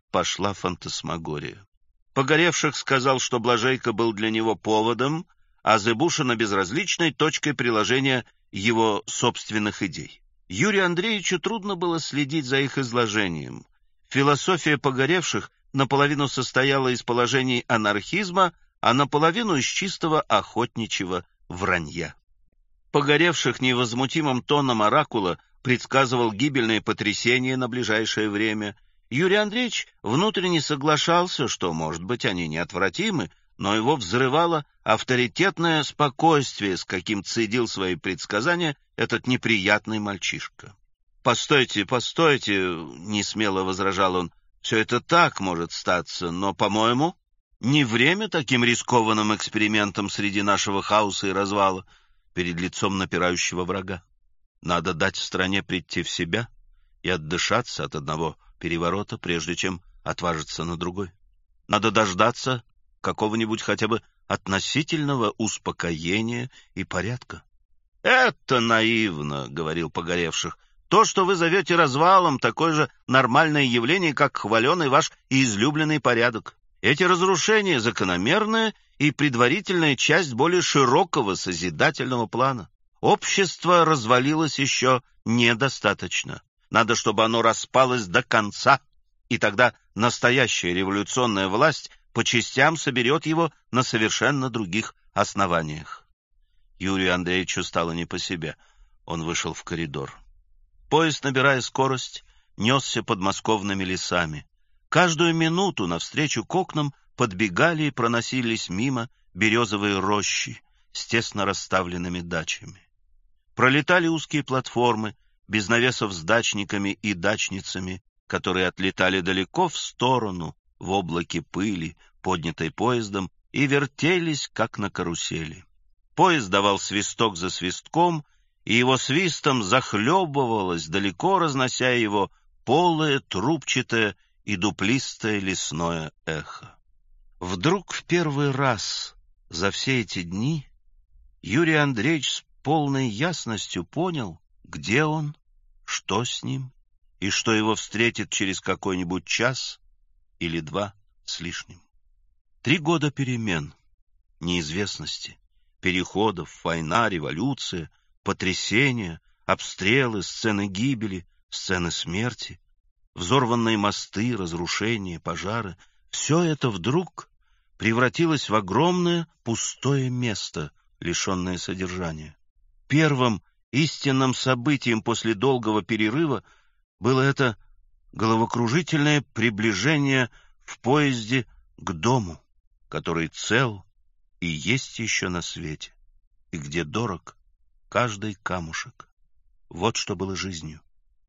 пошла фантасмагория. Погоревших сказал, что Блажейко был для него поводом, а Зыбушина безразличной точкой приложения его собственных идей. Юрию Андреевичу трудно было следить за их изложением. Философия Погоревших наполовину состояла из положений анархизма, а наполовину из чистого охотничьего вранья. Погоревших невозмутимым тоном оракула предсказывал гибельные потрясения на ближайшее время. Юрий Андреевич внутренне соглашался, что, может быть, они неотвратимы, но его взрывало авторитетное спокойствие, с каким цедил свои предсказания этот неприятный мальчишка. «Постойте, постойте», — несмело возражал он, — «все это так может статься, но, по-моему, не время таким рискованным экспериментам среди нашего хаоса и развала перед лицом напирающего врага. Надо дать стране прийти в себя и отдышаться от одного переворота, прежде чем отважиться на другой. Надо дождаться какого-нибудь хотя бы относительного успокоения и порядка». «Это наивно», — говорил Погоревших. «То, что вы зовете развалом, такое же нормальное явление, как хваленый ваш и излюбленный порядок. Эти разрушения — закономерная и предварительная часть более широкого созидательного плана. Общество развалилось еще недостаточно. Надо, чтобы оно распалось до конца, и тогда настоящая революционная власть по частям соберет его на совершенно других основаниях». Юрию Андреевичу стало не по себе. Он вышел в коридор. Поезд, набирая скорость, несся подмосковными лесами. Каждую минуту навстречу к окнам подбегали и проносились мимо березовые рощи с тесно расставленными дачами. Пролетали узкие платформы, без навесов с дачниками и дачницами, которые отлетали далеко в сторону, в облаке пыли, поднятой поездом, и вертелись, как на карусели. Поезд давал свисток за свистком, и его свистом захлебывалось, далеко разнося его, полое, трубчатое и дуплистое лесное эхо. Вдруг в первый раз за все эти дни Юрий Андреевич с полной ясностью понял, где он, что с ним, и что его встретит через какой-нибудь час или два с лишним. Три года перемен, неизвестности, переходов, война, революция, потрясения, обстрелы, сцены гибели, сцены смерти, взорванные мосты, разрушения, пожары — все это вдруг превратилось в огромное пустое место, лишенное содержания. Первым истинным событием после долгого перерыва было это головокружительное приближение в поезде к дому, который цел и есть еще на свете, и где дорог каждый камушек. Вот что было жизнью,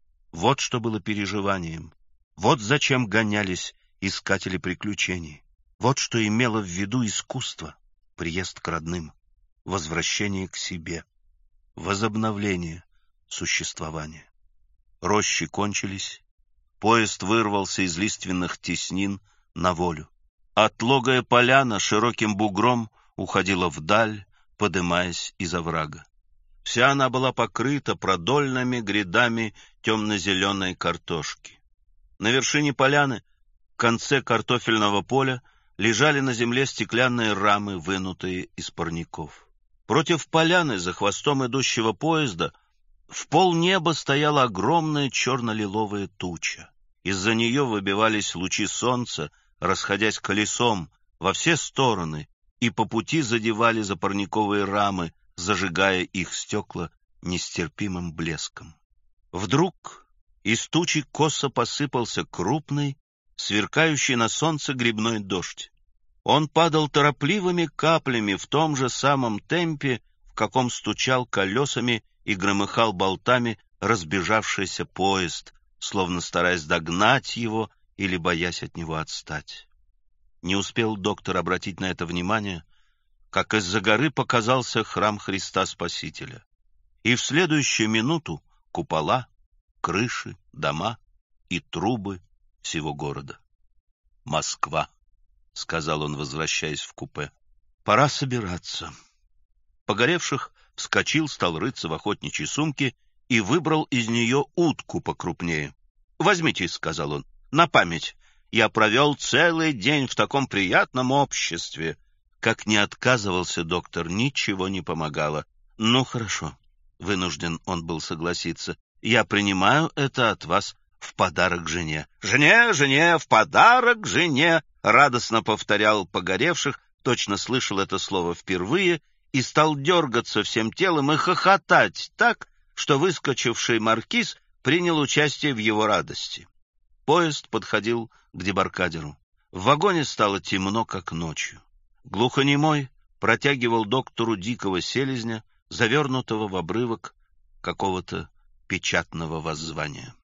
вот что было переживанием, вот зачем гонялись искатели приключений, вот что имело в виду искусство, приезд к родным, возвращение к себе, возобновление существования. Рощи кончились, поезд вырвался из лиственных теснин на волю. Отлогая поляна широким бугром уходила вдаль, подымаясь из оврага. Вся она была покрыта продольными грядами темно-зеленой картошки. На вершине поляны, в конце картофельного поля, лежали на земле стеклянные рамы, вынутые из парников. Против поляны, за хвостом идущего поезда, в полнеба стояла огромная черно-лиловая туча. Из-за нее выбивались лучи солнца, расходясь колесом во все стороны, и по пути задевали за парниковые рамы, зажигая их стекла нестерпимым блеском. Вдруг из тучи косо посыпался крупный, сверкающий на солнце грибной дождь. Он падал торопливыми каплями в том же самом темпе, в каком стучал колесами и громыхал болтами разбежавшийся поезд, словно стараясь догнать его или боясь от него отстать. Не успел доктор обратить на это внимание, как из-за горы показался храм Христа Спасителя. И в следующую минуту купола, крыши, дома и трубы всего города. «Москва», — сказал он, возвращаясь в купе. «Пора собираться». Погоревших вскочил, стал рыться в охотничьей сумке и выбрал из нее утку покрупнее. «Возьмите», — сказал он, — «на память. Я провел целый день в таком приятном обществе. Как не отказывался доктор, ничего не помогало. Ну, хорошо, вынужден он был согласиться. Я принимаю это от вас в подарок жене. Жене, жене, в подарок жене, радостно повторял Погоревших, точно слышал это слово впервые, и стал дергаться всем телом и хохотать так, что выскочивший маркиз принял участие в его радости. Поезд подходил к дебаркадеру. В вагоне стало темно, как ночью. Глухонемой протягивал доктору дикого селезня, завернутого в обрывок какого-то печатного воззвания.